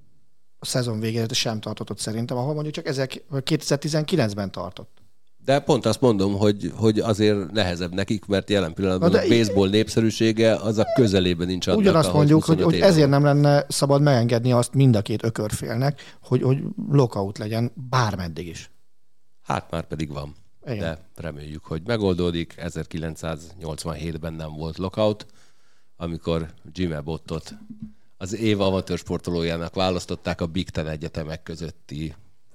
a szezon végére sem tartott szerintem, ahol mondjuk csak kétezer-tizenkilencben tartott. De pont azt mondom, hogy, hogy azért nehezebb nekik, mert jelen pillanatban a baseball népszerűsége az a közelében nincs annak. Ugyanazt mondjuk, hogy, hogy ezért nem lenne szabad megengedni azt mind a két ökörfélnek, hogy, hogy lockout legyen bármeddig is. Hát már pedig van. Igen. De reméljük, hogy megoldódik. ezerkilencszáznyolcvanhétben nem volt lockout, amikor Jimmy Abbottot az év amatőr sportolójának választották a Big Ten egyetemek közötti,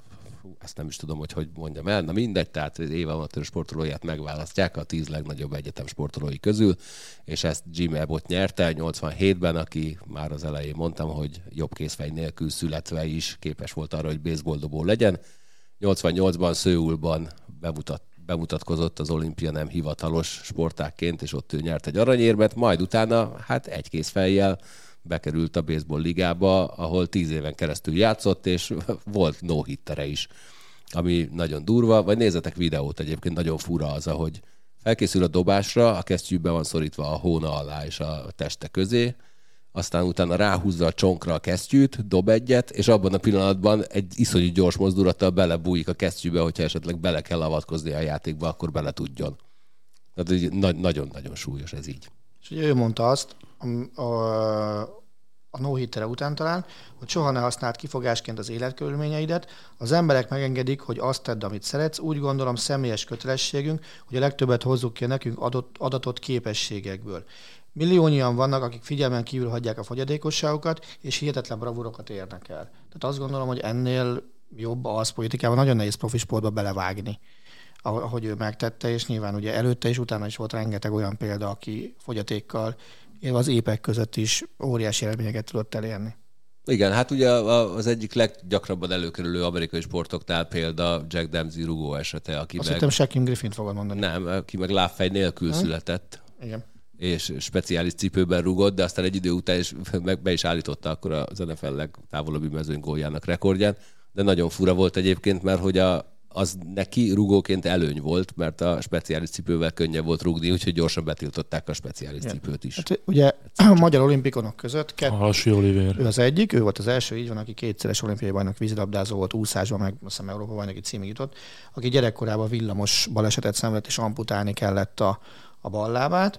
ezt nem is tudom, hogy hogy mondjam el, na mindegy, tehát az év amatőr sportolóját megválasztják a tíz legnagyobb egyetem sportolói közül, és ezt Jimmy Abbott nyerte nyolcvanhétben, aki már az elején mondtam, hogy jobb kézfej nélkül születve is képes volt arra, hogy baseballdobó legyen. nyolcvannyolcban Szöulban bemutat, bemutatkozott az olimpia nem hivatalos sportágként, és ott ő nyert egy aranyérmet, majd utána hát egy kézfejjel bekerült a baseball ligába, ahol tíz éven keresztül játszott, és volt no-hittere is, ami nagyon durva. Vagy nézzetek videót, egyébként nagyon fura az, ahogy felkészül a dobásra, a kesztyűben van szorítva a hóna alá és a teste közé, aztán utána ráhúzza a csonkra a kesztyűt, dob egyet, és abban a pillanatban egy iszonyú gyors mozdulattal belebújik a kesztyűbe, hogyha esetleg bele kell avatkozni a játékba, akkor bele tudjon. Tehát nagyon-nagyon súlyos ez így. És ugye ő mondta azt, a, a, a no-hittere után talán, hogy soha ne használd kifogásként az életkörülményeidet, az emberek megengedik, hogy azt tedd, amit szeretsz, úgy gondolom személyes kötelességünk, hogy a legtöbbet hozzuk ki nekünk adott, adatott képességekből. Milliónyian vannak, akik figyelmen kívül hagyják a fogyatékosságokat, és hihetetlen bravúrokat érnek el. Tehát azt gondolom, hogy ennél jobb az politikában nagyon nehéz profi sportba belevágni, ahogy ő megtette, és nyilván ugye előtte és utána is volt rengeteg olyan példa, aki fogyatékkal, illetve az épek között is óriási eredményeket tudott elérni. Igen, hát ugye az egyik leggyakrabban előkerülő amerikai sportoknál példa Jack Dempsey rugó esete, aki Azt meg... hittem Shaquem Griffint fogod mondani. Nem, aki meg lábfej nélkül hmm. született. Igen. És speciális cipőben rugott, de aztán egy idő után is meg be is állította akkor az en ef el legtávolabbi mezőnygóljának rekordján. De nagyon fura volt egyébként, mert hogy a az neki rugóként előny volt, mert a speciális cipővel könnyebb volt rugni, úgyhogy gyorsan betiltották a speciális igen. cipőt is. Hát, ugye a magyar olimpikonok között kett, Halassi Olivér. Ő az egyik, ő volt az első, így van, aki kétszeres olimpiai bajnok, vízilabdázó volt, úszásban, meg azt hiszem Európa bajnoki címig jutott, aki gyerekkorában villamos balesetet szenvedett, és amputálni kellett a, a ballábát,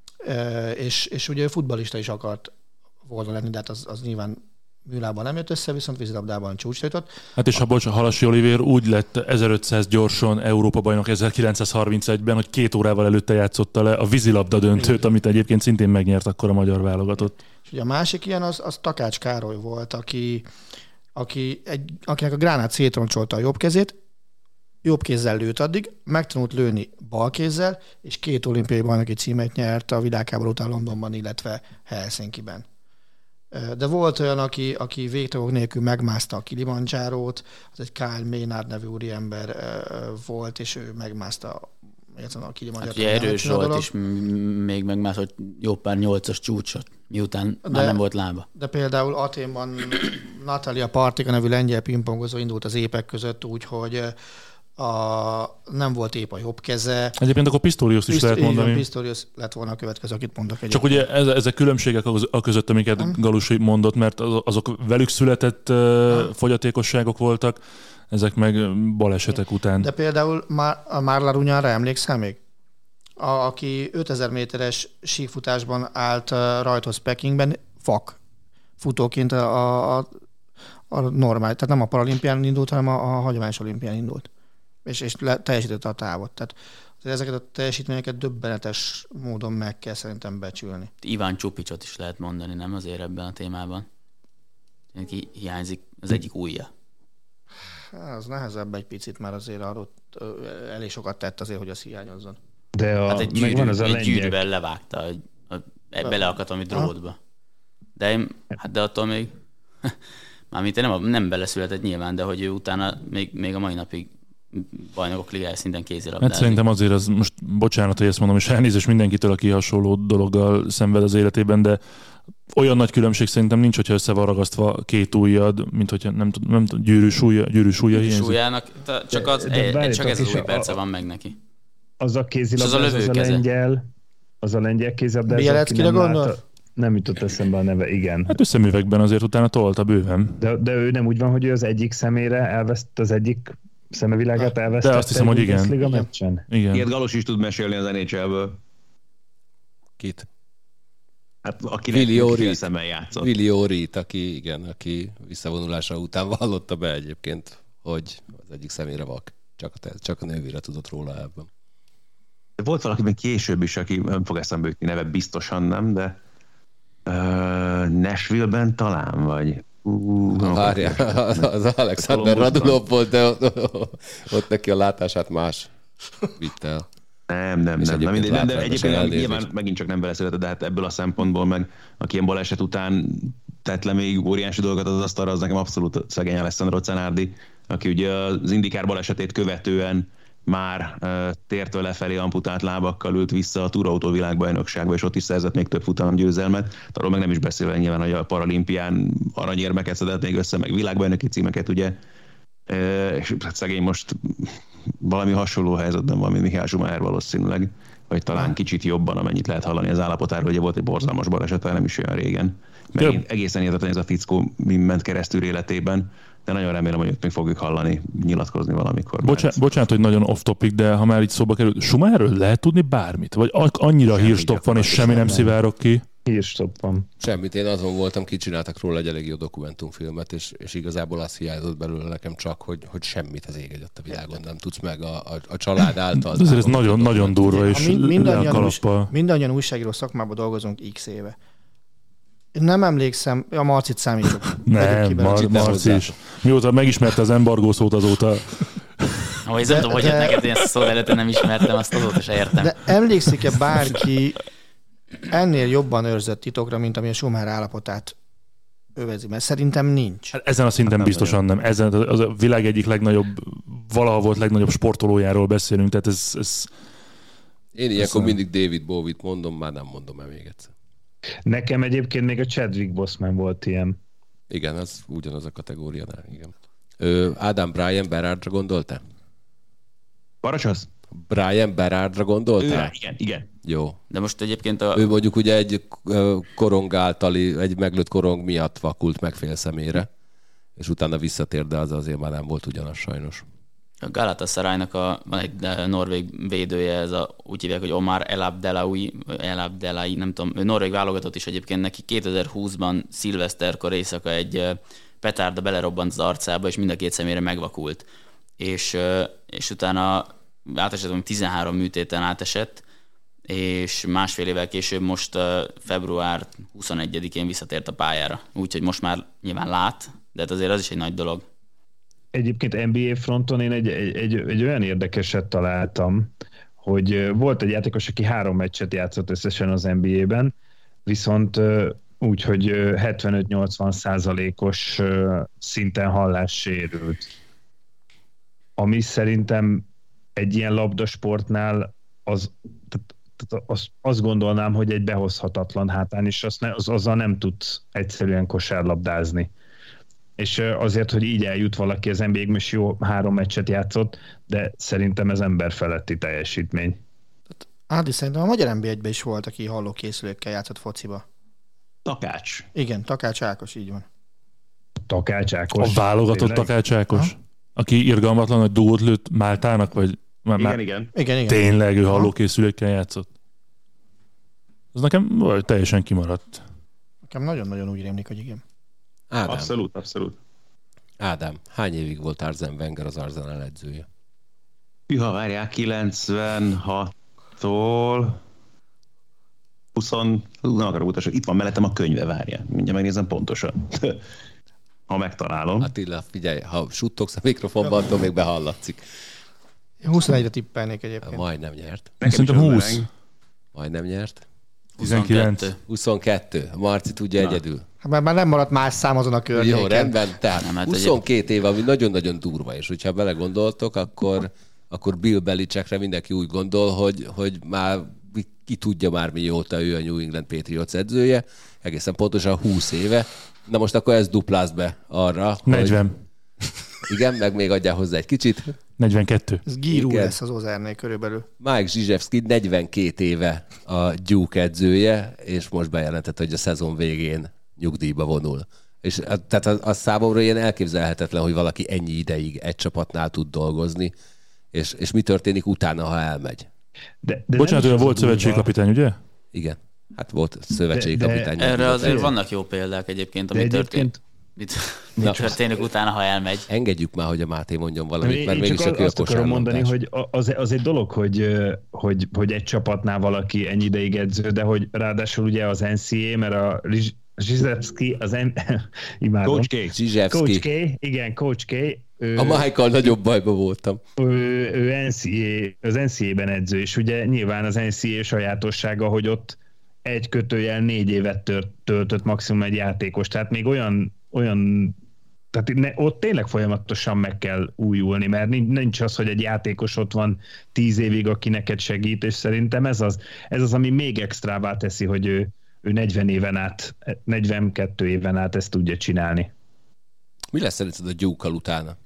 e, és, és ugye futballista is akart volna lenni, de hát az, az nyilván műlában nem jött össze, viszont vízilabdában csúcsra jutott. Hát és a bocs, a Halassi Olivér úgy lett ezerötszáz gyorsan Európa bajnok ezerkilencszázharmincegyben, hogy két órával előtte játszotta le a vízilabda döntőt, igen. amit egyébként szintén megnyert akkor a magyar válogatott. És ugye a másik ilyen az, az Takács Károly volt, aki, aki egy, akinek a gránát szétroncsolta a jobb kezét, jobb kézzel lőtt addig, megtanult lőni bal kézzel, és két olimpiai bajnoki címet nyert a világháború után Londonban, illetve Helsinkiben. De volt olyan, aki, aki végtagok nélkül megmászta a Kilimanjárót, az egy Kyle Maynard nevű úriember volt, és ő megmászta a Kilimanjárót. Hát ugye erős volt, és még megmászott jó pár nyolcas csúcsot, miután de, már nem volt lába. De például Athénban Natalia Partika nevű lengyel pingpongozó indult az épek között úgy, hogy a, nem volt épp a jobb keze. Egyébként akkor Pistorius is lehet mondani. Igen, Pistorius lett volna a következő, akit mondok. Egyébként. Csak ugye ez, ezek különbségek a között, amiket hmm. Galusi mondott, mert azok velük született hmm. fogyatékosságok voltak, ezek meg balesetek igen. után. De például a Marla Runyára emlékszel még? A, aki ötezer méteres síkfutásban állt rajthoz Pekingben, fak futóként a, a, a normál, tehát nem a paralimpián indult, hanem a, a hagyományos olimpián indult. és, és le, teljesítette a távot. Tehát ezeket a teljesítményeket döbbenetes módon meg kell szerintem becsülni. Iván Csupicsot is lehet mondani, nem azért ebben a témában? Neki hiányzik az egyik ujja. Az nehezebb egy picit, mert azért arról elég sokat tett azért, hogy az hiányozzon. De a, Hát egy, gyűrű, van az a egy lengyel... gyűrűvel levágta, hogy beleakadt valami drótba. De, én, hát de attól még, mármint nem, nem beleszületett nyilván, de hogy ő utána még, még a mai napig bajnokok ligája szinten kézilabdázik. Hát szerintem azért az, most bocsánat, hogy ezt mondom, és elnézést mindenkitől, aki hasonló dologgal szenved az életében, de olyan nagy különbség szerintem nincs, hogyha össze van ragasztva két ujjad, mint hogyha nem tudom, nem tudom, gyűrű súlya, gyűrű súlya hiányzik. Súlyának, csak, az, de, de csak ez az új perce a, van meg neki. Az a kézilabda, az, az a lengyel, az a lengyel kézilabda, Bieleckire gondol? Nem jutott eszembe a neve, igen. Hát ő szemüvegben azért utána tolta bőven. De, de ő nem úgy van, hogy ő az egyik szemére elvesztett, az egyik szemevilágát elvesztette. De azt hiszem, hogy igen. Liga meccsen. Igen. Ilyet Galos is tud mesélni az en há el-ből. Kit? Hát akinek szemmel játszott. Willi Orit, aki, igen, aki visszavonulása után vallotta be egyébként, hogy az egyik szemére vak. Csak a, csak a nővére tudott róla ebben. Volt valaki még később is, aki nem fog eszembe jutni neve, biztosan nem, de uh, Nashville-ben talán, vagy... Uh, Várjál, az Alexander Radulov volt, de ott neki a látását más vitt el. Nem, nem, nem. nem, mindegy, nem de egyébként nem, nyilván megint csak nem vele született, de hát ebből a szempontból meg, aki ilyen baleset után tett le még óriási dolgokat az asztalra, az nekem abszolút szegény Alessandro Zanardi, aki ugye az Indikár balesetét követően már uh, tértől lefelé amputált lábakkal ült vissza a túrautó világbajnokságba, és ott is szerzett még több futamgyőzelmet. Arról meg nem is beszélve nyilván, hogy a paralimpián aranyérmeket szedett még össze, meg világbajnoki címeket, ugye. Uh, és hát szegény most valami hasonló helyzetben van, mint Michael Schumacher valószínűleg, vagy talán kicsit jobban, amennyit lehet hallani az állapotáról. Ugye volt egy borzalmas baleset, nem is olyan régen. Megint egészen értetlen ez a fickó ment keresztül életében, de nagyon remélem, hogy ott még fogjuk hallani, nyilatkozni valamikor. Bocsánat, bocsánat, hogy nagyon off-topic, de ha már így szóba került, Schumacherről lehet tudni bármit? Vagy annyira hírstopp van, és semmi nem szivárok ki? Hírstopp van. Semmit, én azon voltam, kicsináltak róla egy elég jó dokumentumfilmet, és, és igazából azt hiányzott belőle nekem csak, hogy, hogy semmit az ég egyet a világon nem tudsz meg a, a, a család által. De azért ez nagyon, nagyon durva, és le a kalappal. Mindannyian újságíró szakmában dolgozunk x éve. Nem emlékszem, a Marcit számítok. Nem, Mar- Marci is. Mióta megismerte az embargó szót, azóta... Ahogy nem tudom, hogy jött neked én ezt a szó előtte nem ismertem, azt azóta se értem. De emlékszik-e bárki ennél jobban őrzött titokra, mint ami a Schumacher állapotát övezi? Mert szerintem nincs. Hát ezen a szinten hát biztosan nem. Ezen az a világ egyik legnagyobb, valaha volt legnagyobb sportolójáról beszélünk, tehát ez... ez Én ilyenkor mindig David Bowie-t mondom, már nem mondom el még egyszer. Nekem egyébként még a Chadwick Boseman volt ilyen. Igen, az ugyanaz a kategóriánál, igen. Ö, Ádám Brian Berardra gondoltál? Paracsasz? Brian Berardra gondoltál? Ő, igen, igen. Jó. De most egyébként a... Ő mondjuk ugye egy korong általi, egy meglőtt korong miatt vakult meg fél szemére, és utána visszatér, de az azért már nem volt ugyanaz sajnos. A Galatasaraynak a, van egy norvég védője, ez a, úgy hívják, hogy Omar El Abdelawi, El Abdelai, nem tudom, ő norvég válogatott is egyébként, neki kétezer-húszban szilveszterkor éjszaka egy petárda belerobbant az arcába, és mind a két szemére megvakult. És, és utána átesett, tizenhárom műtéten átesett, és másfél évvel később most február huszonegyedikén visszatért a pályára. Úgyhogy most már nyilván lát, de hát azért az is egy nagy dolog. Egyébként en bé á fronton én egy, egy, egy, egy olyan érdekeset találtam, hogy volt egy játékos, aki három meccset játszott összesen az en bé á-ben, viszont úgy, hogy hetvenöt-nyolcvan százalékos szinten hallássérült. Ami szerintem egy ilyen labdasportnál az, tehát az, azt gondolnám, hogy egy behozhatatlan hátán, és azt ne, az, azzal nem tudsz egyszerűen kosárlabdázni. És azért, hogy így eljut valaki az en bé á-ben, és jó három meccset játszott, de szerintem ez emberfeletti teljesítmény. Ádi, szerintem a magyar en bé egyben is volt, aki hallókészülékkel játszott fociba. Takács. Igen, Takács Ákos, így van. Takács Ákos. A válogatott tényleg? Takács Ákos? Ha? Aki irgalmatlan, hogy dúót lőtt Máltának, vagy... Már, igen, igen. igen, igen. Tényleg ő hallókészülékkel játszott. Ez nekem teljesen kimaradt. Nekem nagyon-nagyon úgy rémlik, hogy igen. Ádám. Abszolút, abszolút. Ádám, hány évig volt Arsene Wenger az Arsenal edzője? Hűha, várják, kilencvenhattól húsz... Nem akarok utasok, itt van mellettem a könyve, várjál. Mindjárt megnézem pontosan. Ha megtalálom. Attila, figyelj, ha suttogsz a mikrofonban, attól még behallatszik. huszonegyre tippelnék egyébként. Majdnem nyert. Szerintem húsz. Majdnem nyert. tizenkilenc. huszonkettő. Marci tudja Na. egyedül. Hát már, már nem maradt más szám azon a környéken. Jó, rendben. Tehát nem, hát huszonkét év, ami nagyon-nagyon durva, és hogyha belegondoltok, akkor, akkor Bill Belichickre mindenki úgy gondol, hogy, hogy már ki tudja már mióta ő a New England Patriots edzője, egészen pontosan húsz éve. Na most akkor ez duplázt be arra, negyven. Hogy... Igen, meg még adjál hozzá egy kicsit. negyvenkettő. Ez gírú lesz az Ozernél körülbelül. Mike Zsizsevszky negyvenkét éve a Duke edzője, és most bejelentett, hogy a szezon végén nyugdíjba vonul. És tehát az, az számomra ilyen elképzelhetetlen, hogy valaki ennyi ideig egy csapatnál tud dolgozni, és, és mi történik utána, ha elmegy. De, de Bocsánat, olyan volt szövetségkapitány, ugye? Igen. Hát volt szövetségkapitány. Erre azért vannak jó példák egyébként, ami történt. Mit, mit történik utána, ha elmegy? Engedjük már, hogy a Máté mondjon valamit, én mert mégis csak a azt akarom mondani, hogy az, az egy dolog, hogy, hogy, hogy egy csapatnál valaki ennyi ideig edző, de hogy ráadásul ugye az en cé á, mert a Zsizsevszky, az en... imádom. Coach K. Zsizsevszky. Coach K, igen, Coach K. Ő, a Michael nagyobb bajban voltam. Ő, ő en cé á, az en cé á-ben edző, és ugye nyilván az en cé á sajátossága, hogy ott egy kötőjel négy évet tört, töltött maximum egy játékos. Tehát még olyan, olyan tehát ne, ott tényleg folyamatosan meg kell újulni, mert nincs az, hogy egy játékos ott van tíz évig, aki neked segít, és szerintem ez az, ez az ami még extrává teszi, hogy ő, ő negyven éven át, negyvenkét éven át ezt tudja csinálni. Mi lesz szerinted a Duke-kal utána?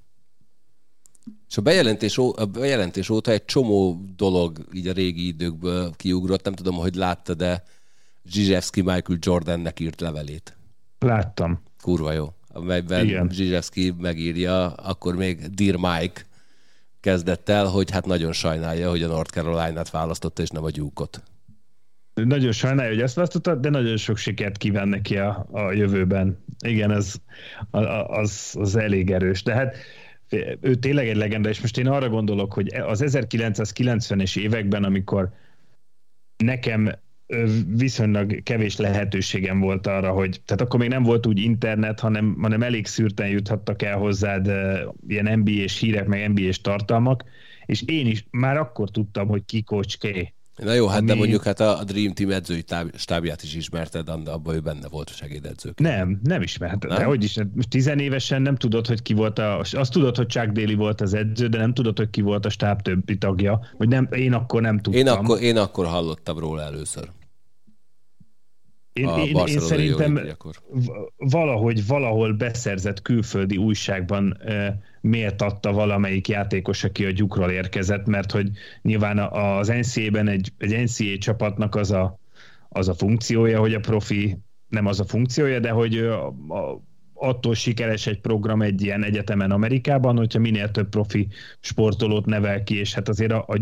És a bejelentés, ó, a bejelentés óta egy csomó dolog így a régi időkből kiugrott, nem tudom, hogy látta, de Zsizsevszky Michael Jordannek írt levelét. Láttam. Kurva jó. Amelyben Zsizsevszky megírja, akkor még Dear Mike kezdett el, hogy hát nagyon sajnálja, hogy a North Carolina-t választotta, és nem a Duke-ot. Nagyon sajnálja, hogy ezt választotta, de nagyon sok sikert kíván neki a, a jövőben. Igen, az, az, az elég erős. De hát ő tényleg egy legenda, és most én arra gondolok, hogy az ezerkilencszázkilencvenes években, amikor nekem viszonylag kevés lehetőségem volt arra, hogy, tehát akkor még nem volt úgy internet, hanem, hanem elég szűrten juthattak el hozzád ilyen en bé á-s hírek, meg en bé á-s tartalmak, és én is már akkor tudtam, hogy ki Coach K. Na jó, hát ami... de mondjuk hát a Dream Team edzői stábját is ismerted, abban ő benne volt a segédedzők. Nem, nem ismerted. De hogy is, most tizenévesen nem tudod, hogy ki volt a... Azt tudod, hogy Chuck Daly volt az edző, de nem tudod, hogy ki volt a stáb többi tagja. Vagy nem, én akkor nem tudtam. Én akkor, én akkor hallottam róla először. Én, én, én szerintem valahogy valahol beszerzett külföldi újságban e, méltatta valamelyik játékos, aki a Duke-ról érkezett, mert hogy nyilván az en cé á-ben egy, egy en cé á csapatnak az a, az a funkciója, hogy a profi, nem az a funkciója, de hogy a, a, attól sikeres egy program egy ilyen egyetemen Amerikában, hogyha minél több profi sportolót nevel ki, és hát azért a, a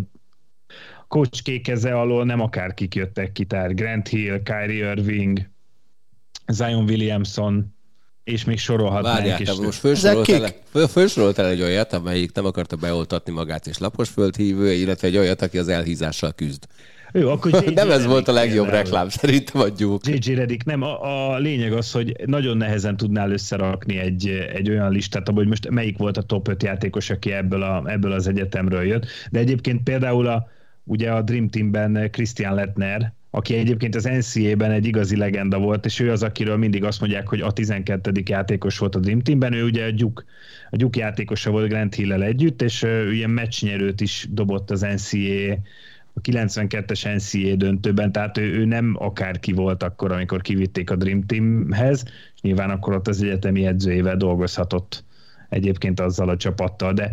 Coach K keze alól nem akárkik jöttek ki, tehát Grant Hill, Kyrie Irving, Zion Williamson, és még sorolhatnánk. Várjál, is. Most felsoroltál el, felsoroltál egy olyat, amelyik nem akarta beoltatni magát, és laposföld hívő, illetve egy olyat, aki az elhízással küzd. Jó, akkor nem ez volt a legjobb reklám, szerintem a Duke. jé jé Redick, nem, a, a lényeg az, hogy nagyon nehezen tudnál összerakni egy, egy olyan listát, abban, hogy most melyik volt a top öt játékos, aki ebből, a, ebből az egyetemről jött. De egyébként például a ugye a Dream Teamben Christian Lettner, aki egyébként az en cé á-ben egy igazi legenda volt, és ő az, akiről mindig azt mondják, hogy a tizenkettedik játékos volt a Dream Teamben, ő ugye a Duke, a Duke játékosa volt Grant Hill-lel együtt, és ő ilyen meccsnyerőt is dobott az en cé á, a kilencvenkettes en cé á döntőben, tehát ő, ő nem akárki volt akkor, amikor kivitték a Dream Teamhez, és nyilván akkor ott az egyetemi edzőjével dolgozhatott egyébként azzal a csapattal, de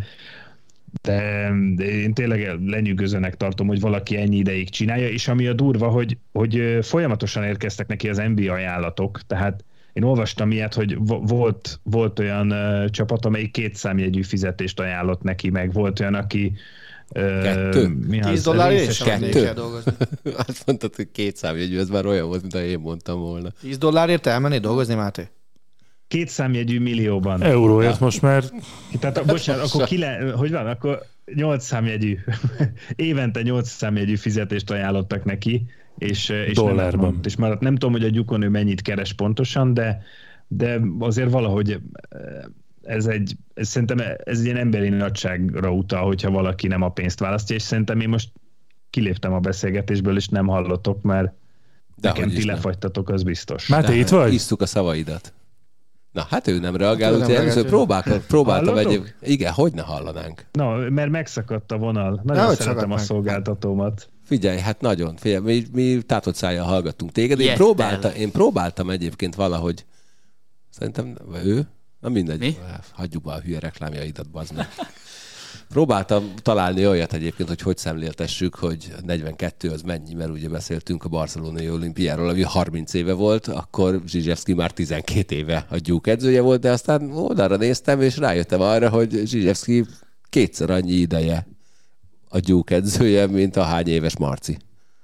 De, de én tényleg lenyűgözőnek tartom, hogy valaki ennyi ideig csinálja, és ami a durva, hogy, hogy folyamatosan érkeztek neki az en bé á ajánlatok, tehát én olvastam ilyet, hogy volt, volt olyan uh, csapat, amelyik két számjegyű fizetést ajánlott neki, meg volt olyan, aki Kettő? Uh, tíz dollárért is kell dolgozni. Azt mondtad, hogy két számjegyű, ez már olyan volt, mint én mondtam volna. tíz dollárért elmenni dolgozni, Máté? Két számjegyű millióban. Euróért most már. Tehát, bocsánat, akkor kilen, hogy van, akkor nyolc számjegyű, évente nyolc számjegyű fizetést ajánlottak neki, és, és dollárban. Nem, és már nem tudom, hogy a Duke-on ő mennyit keres pontosan, de, de azért valahogy ez egy, ez szerintem ez egy ilyen emberi nagyságra utal, hogyha valaki nem a pénzt választja, és szerintem én most kiléptem a beszélgetésből, és nem hallotok, mert de nekem ti lefagytatok, az biztos. Máté, itt vagy? Isztuk a szavaidat. Na, hát ő nem reagál, úgyhogy először próbáltam, próbáltam egyéb... Igen, hogy ne hallanánk. Na, mert megszakadt a vonal. Nagyon Na, szeretem a szolgáltatómat. Figyelj, hát nagyon. Figyelj, mi, mi tátott szájjal hallgattunk téged. Én próbáltam, én próbáltam egyébként valahogy, szerintem ő, na mindegy, mi? Hagyjuk be a hülye reklámjaidat, bazd meg. Próbáltam találni olyat egyébként, hogy hogy szemléltessük, hogy negyvenkettő az mennyi, mert ugye beszéltünk a barcelonai olimpiáról, ami harminc éve volt, akkor Zsizsevszki már tizenkét éve a Duke edzője volt, de aztán oldalra néztem, és rájöttem arra, hogy Zsizsevszki kétszer annyi ideje a Duke edzője, mint a hány éves Marci.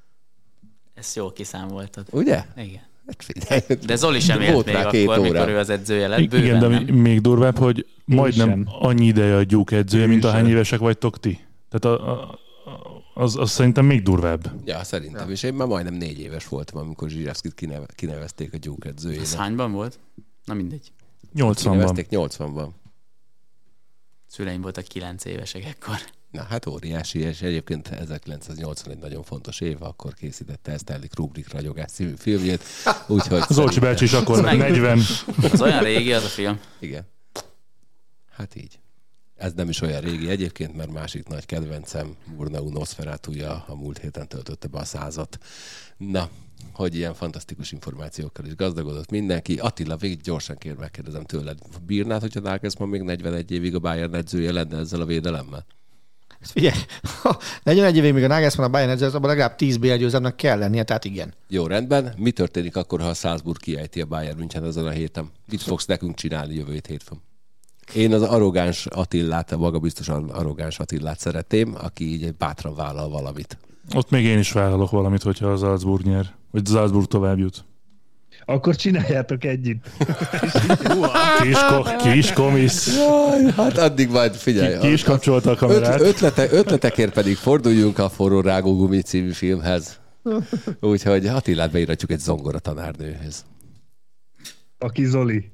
Ezt jól kiszámoltad. Ugye? Igen. Hát de Zoli sem élt még akkor, óra. Mikor ő az edzője lett. Bőven, igen, de nem? még durvább, hogy majdnem annyi ideje a Duke edzője, mint a hány évesek vagytok ti. Tehát a, a, az, az szerintem még durvább. Ja, szerintem. Ja. És én már majdnem négy éves voltam, amikor Zsizsevszkit kineve, kinevezték a Duke edzőjének. Ez hányban volt? Na mindegy. nyolcvanban. Kinevezték nyolcvanban. Szüleim voltak kilenc évesek ekkor. Na hát óriási, és egyébként ezerkilencszáznyolcvan egy nagyon fontos év, akkor készítette ezt Stanley Kubrick ragyogás című filmjét. Úgyhogy az Olcsi bácsi is akkor negyven. Az olyan régi az a film. Igen. Hát így. Ez nem is olyan régi egyébként, mert másik nagy kedvencem, Murnau Nosferatuja a múlt héten töltötte be a százat. Na, hogy ilyen fantasztikus információkkal is gazdagodott mindenki. Attila, végig gyorsan kér, megkérdezem tőled. Bírnád, hogyha Nagelsmann még negyvenegy évig a Bayern edzője lenne ezzel a védelemmel? Figyelj, negyvenegy évig még a Nagelsmann a Bayern edző, abban legalább tíz bé el győzelemnek kell lennie, tehát igen. Jó, rendben. Mi történik akkor, ha a Salzburg kiejti a Bayern München ezen a héten? Mit fogsz nekünk csinálni jövő hétfőn? Én az arrogáns Attillát, a magabiztosan arrogáns Attillát szeretném, aki így bátran vállal valamit. Ott még én is vállalok valamit, hogyha az Salzburg nyer, vagy Salzburg tovább jut. Akkor csináljátok együtt. Kis, ko- kis komisz. Jaj, hát addig majd figyelj. Ki, ki is kapcsolta a kamerát. Ötlete, ötletekért pedig forduljunk a Forró rágógumi című filmhez. Úgyhogy Attilát beíratjuk egy zongora tanárnőhöz. Aki Zoli.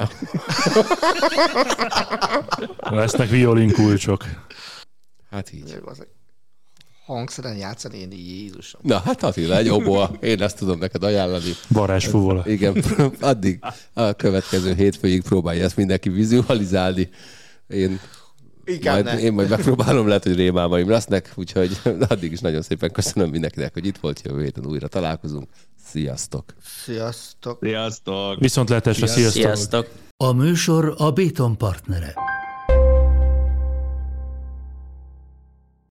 Lesznek violin kulcsok. Hát így. Hangszeren játszani, én így Jézusom. Na, hát Attila, egy oboa. Én ezt tudom neked ajánlani. Varázsfúvola. Igen, addig a következő hétfőig próbálja ezt mindenki vizualizálni. Én majd, én majd megpróbálom, lehet, hogy rémálmaim lesznek, úgyhogy addig is nagyon szépen köszönöm mindenkinek, hogy itt volt, jövő héten újra találkozunk. Sziasztok! Sziasztok! Sziasztok! Viszontlátásra, sziasztok! Sziasztok! A műsor a Béton partnere.